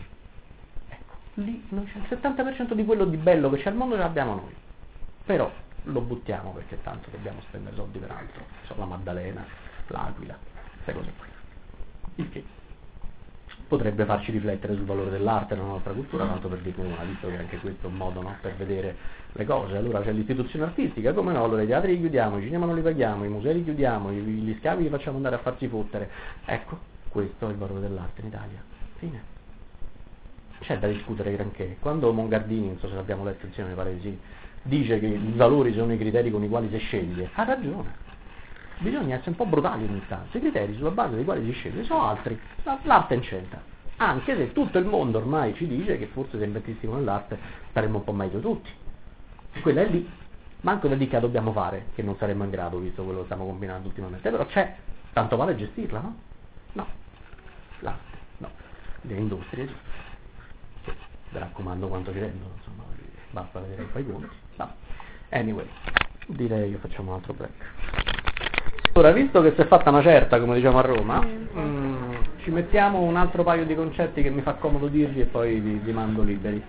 Ecco, lì non c'è il 70% di quello di bello che c'è al mondo ce l'abbiamo noi. Però lo buttiamo perché tanto dobbiamo spendere soldi per altro. La Maddalena, l'Aquila, queste cose qui. Il che potrebbe farci riflettere sul valore dell'arte nella nostra cultura, tanto per dire una, visto che anche questo è un modo, no, per vedere le cose. Allora c'è l'istituzione artistica, come no, allora i teatri li chiudiamo, i cinema non li paghiamo, i musei li chiudiamo, gli scavi li facciamo andare a farsi fottere. Ecco, questo è il valore dell'arte in Italia. Fine. C'è da discutere granché. Quando Mongardini, non so se l'abbiamo letto insieme, mi pare di sì, dice che i valori sono i criteri con i quali si sceglie, ha ragione. Bisogna essere un po' brutali ogni tanto. I criteri sulla base dei quali si sceglie sono altri. L'arte in centro. Anche se tutto il mondo ormai ci dice che forse se investissimo nell'arte staremmo un po' meglio tutti. Quella è lì. Manco da lì che la dobbiamo fare, che non saremmo in grado, visto quello che stiamo combinando ultimamente. Però c'è, tanto vale gestirla, no? No. L'arte, no. Le industrie, sì. Sì. Vi raccomando quanto ci rendono, insomma, basta vedere un po' i conti. No. Anyway, direi che facciamo un altro break. Allora, visto che si è fatta una certa, come diciamo a Roma, ci mettiamo un altro paio di concetti che mi fa comodo dirvi e poi vi mando liberi.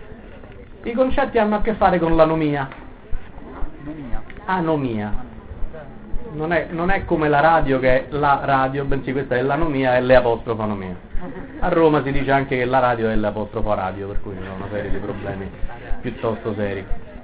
I concetti hanno a che fare con l'anomia. Anomia. Non è come la radio che è la radio, bensì questa è l'anomia e l'apostrofo anomia. A Roma si dice anche che la radio è l'apostrofo radio, per cui ci sono una serie di problemi piuttosto seri.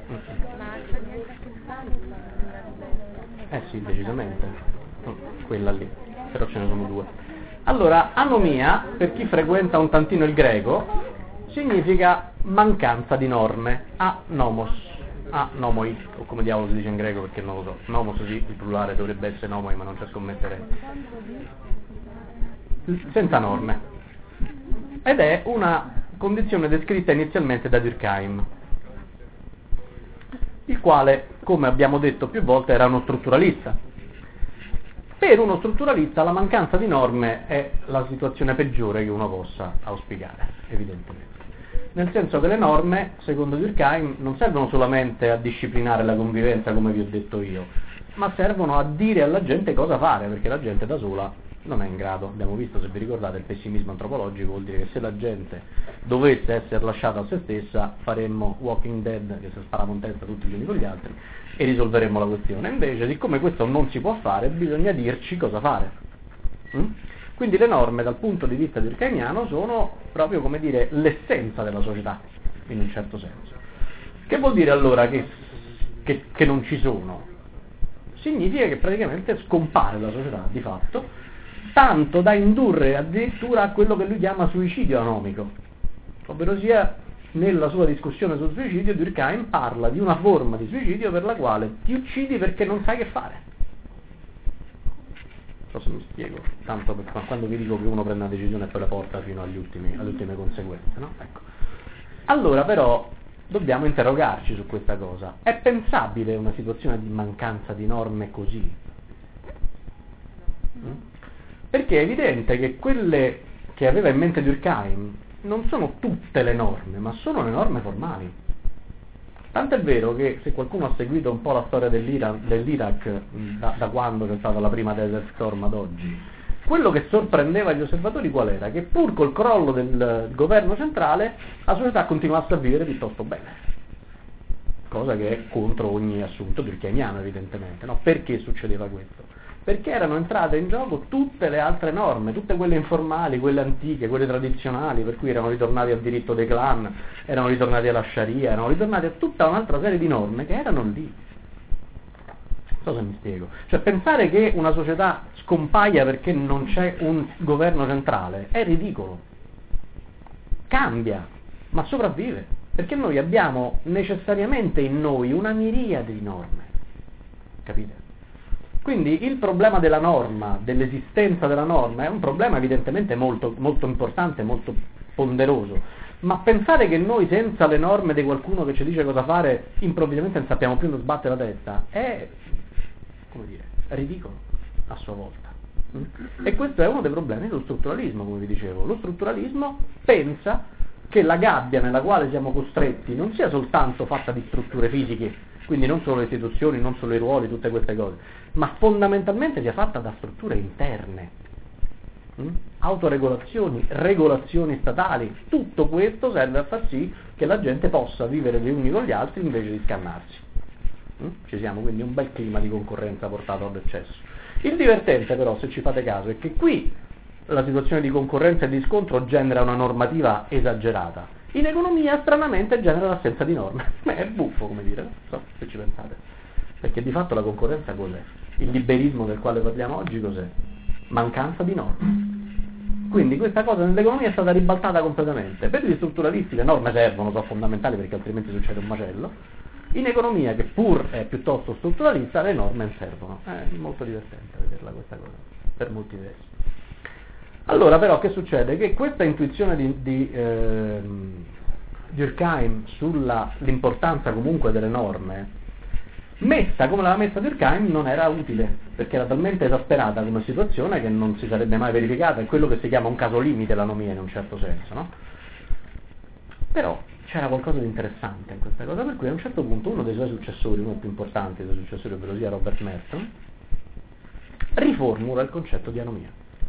Sì, decisamente, quella lì, però ce ne sono due. Allora, anomia, per chi frequenta un tantino il greco, significa mancanza di norme, anomos, anomoi, o come diavolo si dice in greco perché non lo so, nomos sì, il plurale dovrebbe essere nomoi, ma non c'è scommettere, senza norme. Ed è una condizione descritta inizialmente da Durkheim, il quale, come abbiamo detto più volte, era uno strutturalista. Per uno strutturalista la mancanza di norme è la situazione peggiore che uno possa auspicare, evidentemente. Nel senso che le norme, secondo Durkheim, non servono solamente a disciplinare la convivenza, come vi ho detto io, ma servono a dire alla gente cosa fare, perché la gente da sola non è in grado. Abbiamo visto, se vi ricordate, il pessimismo antropologico vuol dire che se la gente dovesse essere lasciata a se stessa faremmo Walking Dead, che si sparava in testa tutti gli uni con gli altri, e risolveremmo la questione. Invece, siccome questo non si può fare, bisogna dirci cosa fare. Quindi le norme dal punto di vista durkheimiano sono proprio, come dire, l'essenza della società, in un certo senso. Che vuol dire allora che non ci sono? Significa che praticamente scompare la società di fatto, tanto da indurre addirittura a quello che lui chiama suicidio anomico, ovvero sia nella sua discussione sul suicidio Durkheim parla di una forma di suicidio per la quale ti uccidi perché non sai che fare. Non so se mi spiego, tanto per quando vi dico che uno prende una decisione e poi la porta fino alle ultime conseguenze, no? Ecco. Allora però dobbiamo interrogarci su questa cosa. È pensabile una situazione di mancanza di norme così? Perché è evidente che quelle che aveva in mente Durkheim non sono tutte le norme, ma sono le norme formali. Tanto è vero che se qualcuno ha seguito un po' la storia dell'Iraq da quando c'è stata la prima Desert Storm ad oggi, quello che sorprendeva gli osservatori qual era? Che pur col crollo del governo centrale la società continuasse a vivere piuttosto bene, cosa che è contro ogni assunto durkheimiano evidentemente, no? Perché succedeva questo? Perché erano entrate in gioco tutte le altre norme, tutte quelle informali, quelle antiche, quelle tradizionali, per cui erano ritornati al diritto dei clan, erano ritornati alla Sharia, erano ritornati a tutta un'altra serie di norme che erano lì. Non so se mi spiego. Cioè pensare che una società scompaia perché non c'è un governo centrale è ridicolo. cambia, ma sopravvive, perché noi abbiamo necessariamente in noi una miriade di norme, capite? Quindi il problema della norma, dell'esistenza della norma, è un problema evidentemente molto, molto importante, molto ponderoso, ma pensare che noi senza le norme di qualcuno che ci dice cosa fare improvvisamente non sappiamo più dove sbattere la testa è, come dire, ridicolo a sua volta. E questo è uno dei problemi dello strutturalismo, come vi dicevo. Lo strutturalismo pensa che la gabbia nella quale siamo costretti non sia soltanto fatta di strutture fisiche, quindi non solo le istituzioni, non solo i ruoli, tutte queste cose, ma fondamentalmente sia fatta da strutture interne, autoregolazioni, regolazioni statali. Tutto questo serve a far sì che la gente possa vivere gli uni con gli altri invece di scannarsi. Ci siamo, quindi un bel clima di concorrenza portato all'eccesso. Il divertente però, se ci fate caso, è che qui la situazione di concorrenza e di scontro genera una normativa esagerata. In economia stranamente genera l'assenza di norme. È buffo, come dire, non so se ci pensate. Perché di fatto la concorrenza cos'è? Il liberismo del quale parliamo oggi cos'è? Mancanza di norme. Quindi questa cosa nell'economia è stata ribaltata completamente. Per gli strutturalisti le norme servono, sono fondamentali perché altrimenti succede un macello. In economia, che pur è piuttosto strutturalista, le norme non servono. È molto divertente vederla questa cosa, per molti versi. Allora però che succede? Che questa intuizione di Durkheim sull'importanza comunque delle norme, messa come l'aveva messa Durkheim, non era utile, perché era talmente esasperata come situazione che non si sarebbe mai verificata, è quello che si chiama un caso limite l'anomia in un certo senso, no? Però c'era qualcosa di interessante in questa cosa, per cui a un certo punto uno dei suoi successori, uno dei più importanti dei suoi successori, ovvero sia Robert Merton, riformula il concetto di anomia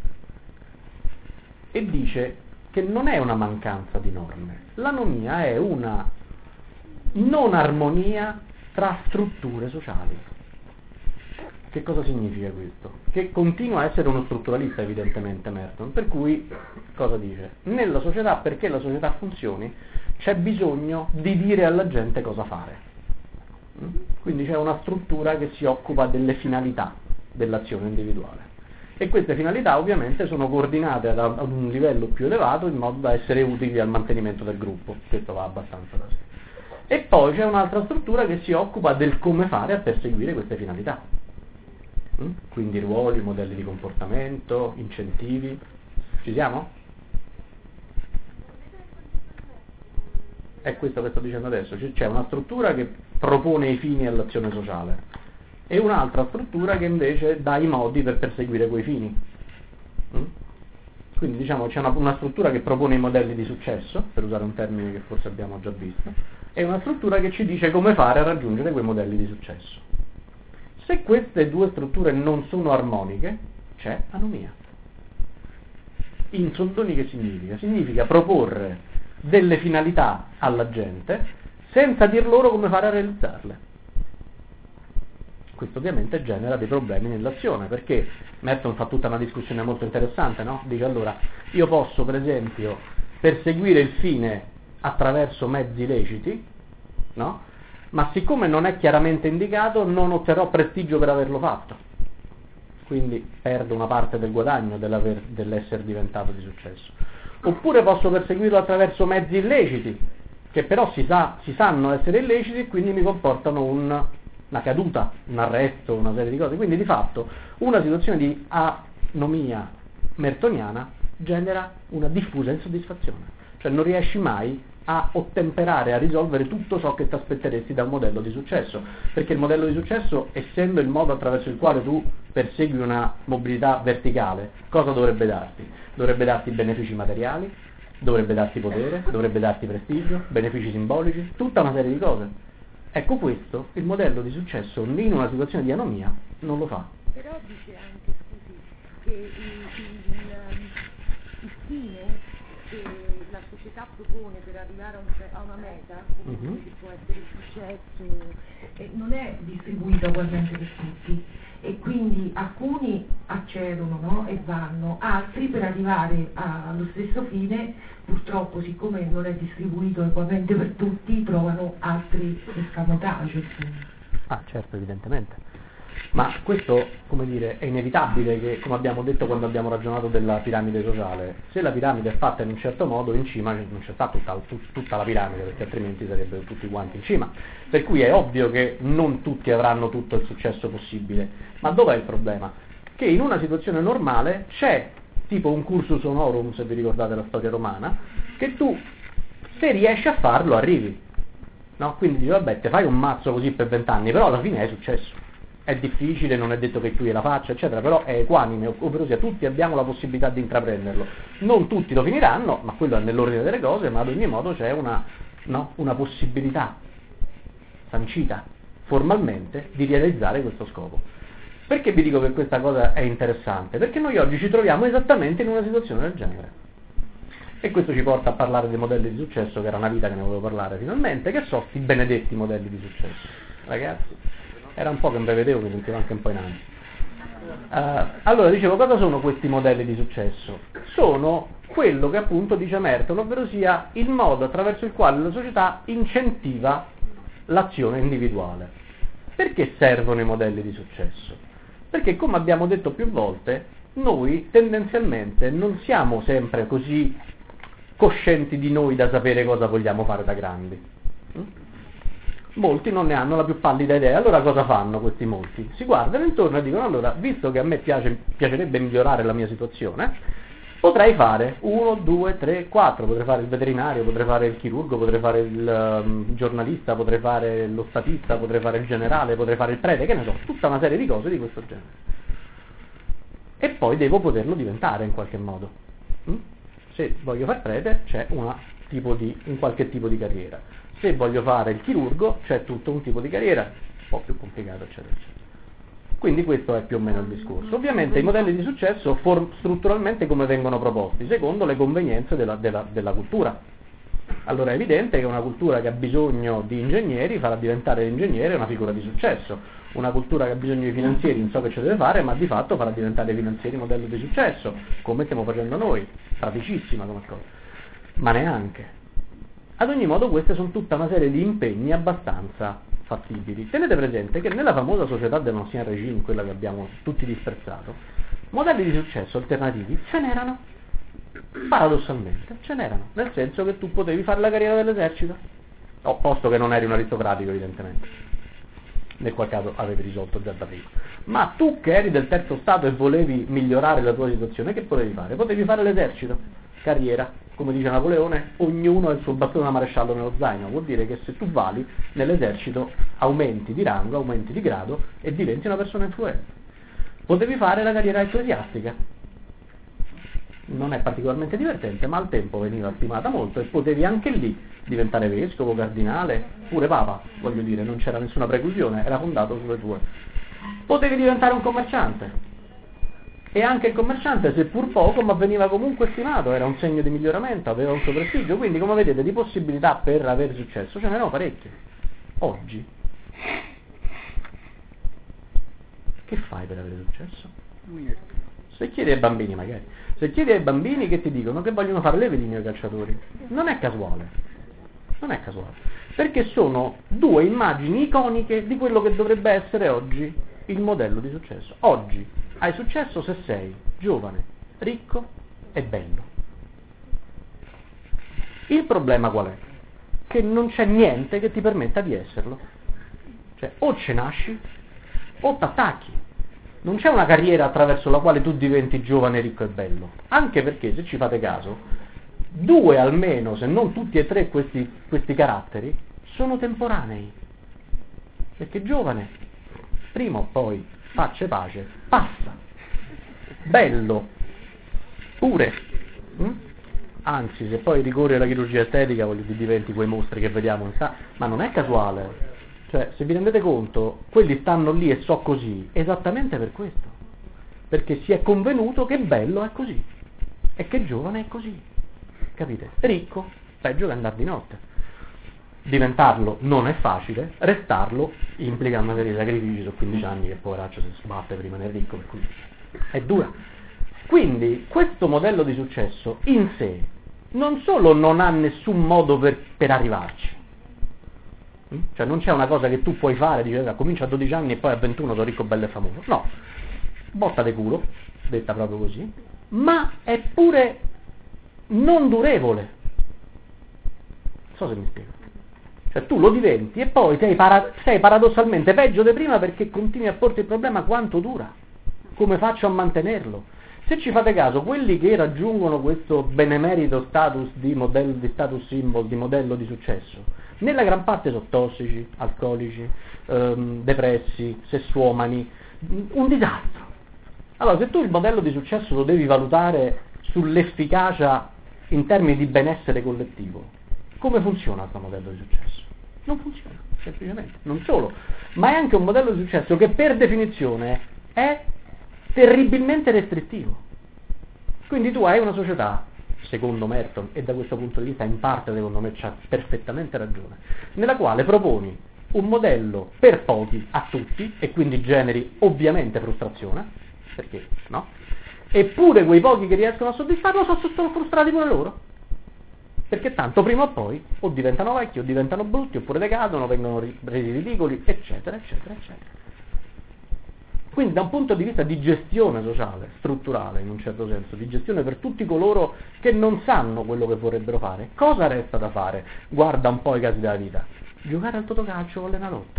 e dice che non è una mancanza di norme, l'anomia è una non armonia tra strutture sociali. Che cosa significa questo? Che continua a essere uno strutturalista evidentemente Merton, per cui cosa dice? Nella società, perché la società funzioni, c'è bisogno di dire alla gente cosa fare. Quindi c'è una struttura che si occupa delle finalità dell'azione individuale. E queste finalità ovviamente sono coordinate ad un livello più elevato in modo da essere utili al mantenimento del gruppo. Questo va abbastanza da sé. E poi c'è un'altra struttura che si occupa del come fare a perseguire queste finalità. Quindi ruoli, modelli di comportamento, incentivi. Ci siamo? È questo che sto dicendo adesso. C'è una struttura che propone i fini all'azione sociale e un'altra struttura che invece dà i modi per perseguire quei fini. Quindi diciamo c'è una struttura che propone i modelli di successo, per usare un termine che forse abbiamo già visto, e una struttura che ci dice come fare a raggiungere quei modelli di successo. Se queste due strutture non sono armoniche, c'è anomia. In soldoni che significa? Significa proporre delle finalità alla gente senza dir loro come fare a realizzarle. Questo ovviamente genera dei problemi nell'azione, perché Merton fa tutta una discussione molto interessante, no? Dice allora, io posso per esempio perseguire il fine attraverso mezzi leciti, no? Ma siccome non è chiaramente indicato non otterrò prestigio per averlo fatto, quindi perdo una parte del guadagno dell'essere diventato di successo. Oppure posso perseguirlo attraverso mezzi illeciti, che però si sanno essere illeciti e quindi mi comportano una caduta, un arresto, una serie di cose. Quindi di fatto una situazione di anomia mertoniana genera una diffusa insoddisfazione, cioè non riesci mai a ottemperare, a risolvere tutto ciò che ti aspetteresti da un modello di successo, perché il modello di successo, essendo il modo attraverso il quale tu persegui una mobilità verticale, cosa dovrebbe darti? Dovrebbe darti benefici materiali, dovrebbe darti potere, dovrebbe darti prestigio, benefici simbolici, tutta una serie di cose. Ecco, questo, il modello di successo in una situazione di anomia non lo fa. Però dice anche, scusi, che il fine che la società propone per arrivare a una meta, come che può essere il successo, non è distribuita ugualmente per tutti, e quindi alcuni accedono, no? E vanno, altri per arrivare allo stesso fine, purtroppo siccome non è distribuito ugualmente per tutti, trovano altri escamotage. Ah, certo, evidentemente. Ma questo, come dire, è inevitabile che, come abbiamo detto quando abbiamo ragionato della piramide sociale, se la piramide è fatta in un certo modo, in cima non c'è sta tutta la piramide, perché altrimenti sarebbero tutti quanti in cima. Per cui è ovvio che non tutti avranno tutto il successo possibile. Ma dov'è il problema? Che in una situazione normale c'è tipo un cursus honorum, se vi ricordate la storia romana, che tu, se riesci a farlo, arrivi. No? Quindi dici, vabbè, te fai un mazzo così per 20 anni, però alla fine è successo. È difficile, non è detto che tu gliela faccia, eccetera, però è equanime, ovvero sia tutti abbiamo la possibilità di intraprenderlo. Non tutti lo finiranno, ma quello è nell'ordine delle cose, ma ad ogni modo c'è una possibilità sancita formalmente di realizzare questo scopo. Perché vi dico che questa cosa è interessante? Perché noi oggi ci troviamo esattamente in una situazione del genere. E questo ci porta a parlare dei modelli di successo, che era una vita che ne volevo parlare finalmente, che sono sti benedetti modelli di successo. Ragazzi, era un po' che mi prevedevo, mi sentivo anche un po' in ansia. Allora, dicevo, cosa sono questi modelli di successo? Sono quello che appunto dice Merton, ovvero sia il modo attraverso il quale la società incentiva l'azione individuale. Perché servono i modelli di successo? Perché, come abbiamo detto più volte, noi tendenzialmente non siamo sempre così coscienti di noi da sapere cosa vogliamo fare da grandi. Molti non ne hanno la più pallida idea. Allora cosa fanno questi molti? Si guardano intorno e dicono, allora, visto che a me piacerebbe migliorare la mia situazione, potrei fare 1, 2, 3, 4, potrei fare il veterinario, potrei fare il chirurgo, potrei fare il giornalista, potrei fare lo statista, potrei fare il generale, potrei fare il prete, che ne so, tutta una serie di cose di questo genere. E poi devo poterlo diventare in qualche modo. Se voglio fare prete c'è un qualche tipo di carriera. Se voglio fare il chirurgo c'è tutto un tipo di carriera, un po' più complicato, eccetera, eccetera. Quindi questo è più o meno il discorso. Ovviamente i modelli di successo strutturalmente come vengono proposti? Secondo le convenienze della cultura. Allora è evidente che una cultura che ha bisogno di ingegneri farà diventare l'ingegnere una figura di successo. Una cultura che ha bisogno di finanzieri non so che ci deve fare, ma di fatto farà diventare i finanzieri modello di successo, come stiamo facendo noi, praticissima come cosa. Ma neanche. Ad ogni modo queste sono tutta una serie di impegni abbastanza fattibili. Tenete presente che nella famosa società dell'ancien régime, quella che abbiamo tutti disprezzato, modelli di successo alternativi ce n'erano, paradossalmente ce n'erano, nel senso che tu potevi fare la carriera dell'esercito, posto che non eri un aristocratico evidentemente, nel qual caso avevi risolto già da prima, ma tu che eri del terzo stato e volevi migliorare la tua situazione, che potevi fare? Potevi fare l'esercito, carriera. Come dice Napoleone, ognuno ha il suo bastone da maresciallo nello zaino, vuol dire che se tu vali nell'esercito aumenti di rango, aumenti di grado e diventi una persona influente. Potevi fare la carriera ecclesiastica, non è particolarmente divertente, ma al tempo veniva stimata molto e potevi anche lì diventare vescovo, cardinale, pure papa, voglio dire, non c'era nessuna preclusione, era fondato sulle tue. Potevi diventare un commerciante. E anche il commerciante, seppur poco, ma veniva comunque stimato, era un segno di miglioramento, aveva un suo prestigio, quindi come vedete di possibilità per avere successo ce n'erano parecchie. Oggi, che fai per avere successo? Se chiedi ai bambini magari, se chiedi ai bambini che ti dicono che vogliono fare le veline ai calciatori, non è casuale, perché sono due immagini iconiche di quello che dovrebbe essere oggi il modello di successo. Oggi hai successo se sei giovane, ricco e bello. Il problema qual è? Che non c'è niente che ti permetta di esserlo. Cioè, o ce nasci o t'attacchi. Non c'è una carriera attraverso la quale tu diventi giovane, ricco e bello. Anche perché, se ci fate caso, 2 almeno, se non tutti e 3 questi caratteri, sono temporanei. Perché giovane, prima o poi, faccia e pace, passa. Bello, pure. Anzi, se poi ricorri alla chirurgia estetica, voglio dire, diventi quei mostri che vediamo, ma non è casuale. Cioè, se vi rendete conto, quelli stanno lì e so così, esattamente per questo. Perché si è convenuto che bello è così, e che giovane è così. Capite? Ricco, peggio che andare di notte. Diventarlo non è facile, restarlo implica una serie di sacrifici, sono 15 anni che poveraccio si sbatte per rimanere ricco, per cui è dura. Quindi questo modello di successo in sé non solo non ha nessun modo per arrivarci, Cioè non c'è una cosa che tu puoi fare, dice, comincia a 12 anni e poi a 21 sono ricco, bello e famoso. No, botta de culo, detta proprio così, ma è pure non durevole. Non so se mi spiego. Cioè tu lo diventi e poi sei paradossalmente peggio di prima perché continui a porti il problema quanto dura, come faccio a mantenerlo. Se ci fate caso, quelli che raggiungono questo benemerito status di modello, di status symbol, di modello di successo, nella gran parte sono tossici, alcolici, depressi, sessuomani, un disastro. Allora, se tu il modello di successo lo devi valutare sull'efficacia in termini di benessere collettivo, come funziona questo modello di successo? Non funziona, semplicemente. Non solo, ma è anche un modello di successo che per definizione è terribilmente restrittivo. Quindi tu hai una società, secondo Merton, e da questo punto di vista in parte secondo me c'ha perfettamente ragione, nella quale proponi un modello per pochi a tutti e quindi generi ovviamente frustrazione, perché no? Eppure quei pochi che riescono a soddisfarlo sono frustrati pure loro, perché tanto prima o poi o diventano vecchi o diventano brutti oppure decadono, vengono resi ridicoli, eccetera eccetera eccetera. Quindi da un punto di vista di gestione sociale, strutturale in un certo senso, di gestione per tutti coloro che non sanno quello che vorrebbero fare, cosa resta da fare? Guarda un po' i casi della vita. Giocare al totocalcio o all'enalotto.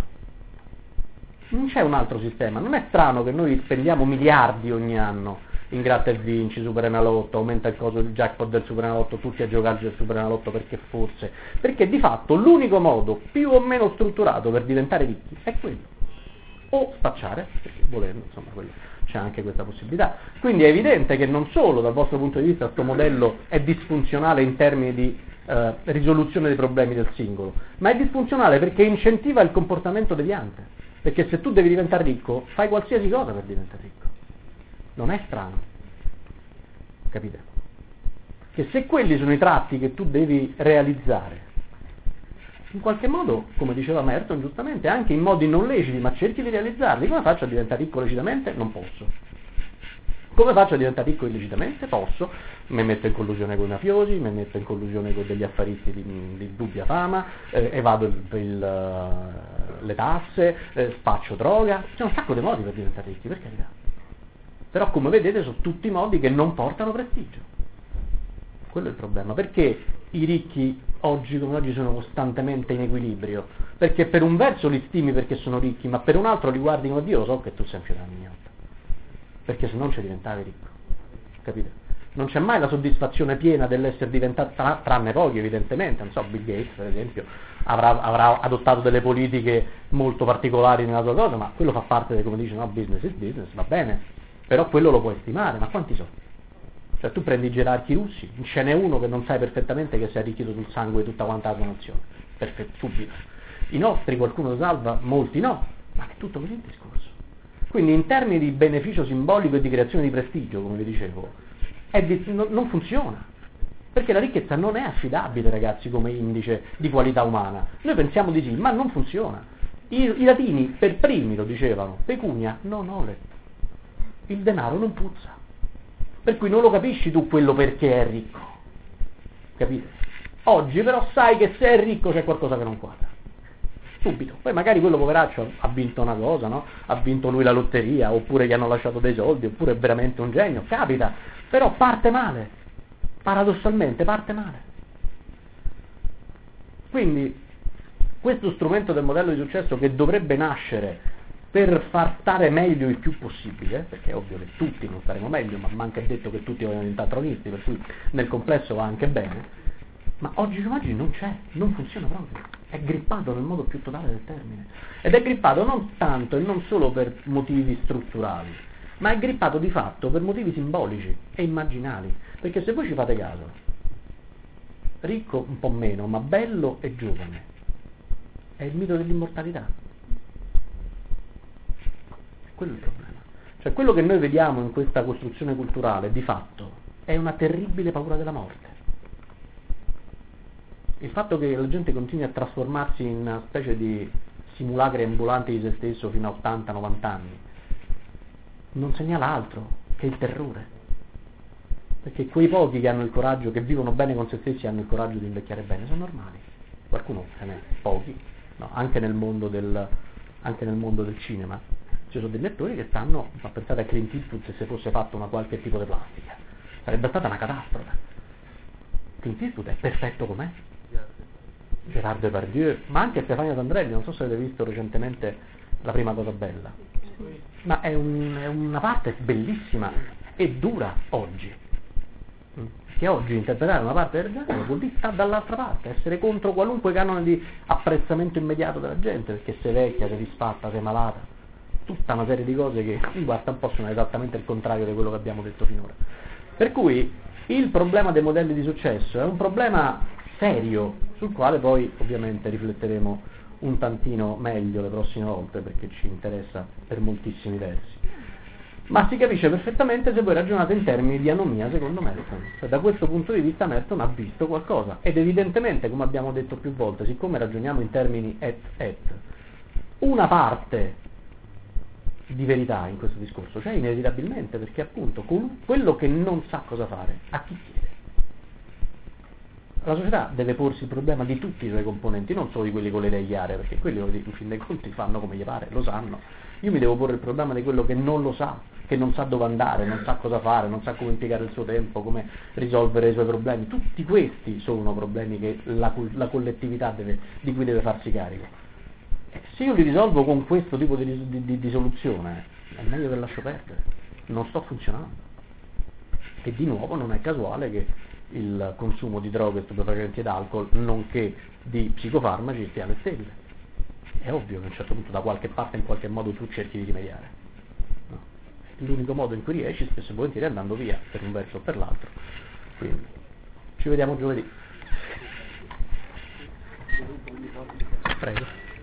Non c'è un altro sistema. Non è strano che noi spendiamo miliardi ogni anno in gratta e vinci, Superenalotto, aumenta il coso del jackpot del Superenalotto, tutti a giocarci del Superenalotto perché di fatto l'unico modo più o meno strutturato per diventare ricchi è quello. O spacciare, volendo, insomma, c'è anche questa possibilità. Quindi è evidente che non solo dal vostro punto di vista questo modello è disfunzionale in termini di risoluzione dei problemi del singolo, ma è disfunzionale perché incentiva il comportamento deviante, perché se tu devi diventare ricco fai qualsiasi cosa per diventare ricco. Non è strano, capite? Che se quelli sono i tratti che tu devi realizzare, in qualche modo, come diceva Merton giustamente, anche in modi non leciti, ma cerchi di realizzarli. Come faccio a diventare ricco lecitamente? Non posso. Come faccio a diventare ricco illecitamente? Posso. Mi metto in collusione con i mafiosi, mi metto in collusione con degli affaristi di dubbia fama, evado le tasse, spaccio droga. C'è un sacco di modi per diventare ricchi, per carità. Però come vedete sono tutti modi che non portano prestigio. Quello è il problema. Perché i ricchi oggi come oggi sono costantemente in equilibrio? Perché per un verso li stimi perché sono ricchi, ma per un altro li guardi come Dio, lo so che tu sei un figlio della mignotta, perché se non ci diventavi ricco, capite? Non c'è mai la soddisfazione piena dell'essere diventato, tranne pochi evidentemente, non so, Bill Gates per esempio avrà adottato delle politiche molto particolari nella sua cosa, ma quello fa parte del, come dice, no, business is business, va bene, però quello lo puoi stimare, ma quanti sono? Cioè tu prendi i gerarchi russi, ce n'è uno che non sai perfettamente che si è arricchito sul sangue di tutta quanta la nazione, perfetto, subito. I nostri qualcuno lo salva, molti no, ma è tutto così il discorso. Quindi in termini di beneficio simbolico e di creazione di prestigio, come vi dicevo, non funziona, perché la ricchezza non è affidabile, ragazzi, come indice di qualità umana. Noi pensiamo di sì, ma non funziona. I latini per primi lo dicevano, pecunia non olet, il denaro non puzza. Per cui non lo capisci tu quello perché è ricco, capite? Oggi però sai che se è ricco c'è qualcosa che non quadra, subito. Poi magari quello poveraccio ha vinto una cosa, no? Ha vinto lui la lotteria, oppure gli hanno lasciato dei soldi, oppure è veramente un genio, capita, però parte male, paradossalmente parte male. Quindi questo strumento del modello di successo che dovrebbe nascere per far stare meglio il più possibile, perché è ovvio che tutti non staremo meglio, ma manca detto che tutti vogliono diventare tronisti, per cui nel complesso va anche bene, ma oggi come oggi non c'è, non funziona proprio, è grippato nel modo più totale del termine, ed è grippato non tanto e non solo per motivi strutturali, ma è grippato di fatto per motivi simbolici e immaginali, perché se voi ci fate caso, ricco un po' meno, ma bello e giovane, è il mito dell'immortalità. Quello è il problema. Cioè quello che noi vediamo in questa costruzione culturale di fatto è una terribile paura della morte. Il fatto che la gente continui a trasformarsi in una specie di simulacri ambulanti di se stesso fino a 80-90 anni non segnala altro che il terrore. Perché quei pochi che hanno il coraggio, che vivono bene con se stessi e hanno il coraggio di invecchiare bene, sono normali. Qualcuno ce n'è, pochi, no? Anche nel mondo del cinema ci sono degli attori che stanno, ma pensate a Clint Eastwood, se fosse fatto una qualche tipo di plastica sarebbe stata una catastrofe. Clint Eastwood è perfetto com'è, Gerard Depardieu, ma anche Stefania D'Andrelli, non so se avete visto recentemente La prima cosa bella, ma è una parte bellissima e dura oggi, che oggi interpretare una parte del genere vuol dire stare dall'altra parte, essere contro qualunque canone di apprezzamento immediato della gente, perché sei vecchia, sei disfatta, sei malata, tutta una serie di cose che guarda un po' sono esattamente il contrario di quello che abbiamo detto finora. Per cui il problema dei modelli di successo è un problema serio sul quale poi ovviamente rifletteremo un tantino meglio le prossime volte, perché ci interessa per moltissimi versi. Ma si capisce perfettamente se voi ragionate in termini di anomia, secondo Merton. Cioè, da questo punto di vista Merton ha visto qualcosa, ed evidentemente, come abbiamo detto più volte, siccome ragioniamo in termini una parte di verità in questo discorso c'è inevitabilmente, perché appunto quello che non sa cosa fare, a chi chiede? La società deve porsi il problema di tutti i suoi componenti, non solo di quelli con le idee chiare, perché quelli in fin dei conti fanno come gli pare, lo sanno. Io mi devo porre il problema di quello che non lo sa, che non sa dove andare, non sa cosa fare, non sa come impiegare il suo tempo, come risolvere i suoi problemi. Tutti questi sono problemi che la collettività di cui deve farsi carico. Se io li risolvo con questo tipo di soluzione, è meglio che lascio perdere, non sto funzionando. E di nuovo non è casuale che il consumo di droghe, stupefacenti ed alcol, nonché di psicofarmaci, stia alle stelle. È ovvio che a un certo punto da qualche parte in qualche modo tu cerchi di rimediare, no? L'unico modo in cui riesci spesso e volentieri è andando via per un verso o per l'altro. Quindi ci vediamo giovedì. Prego.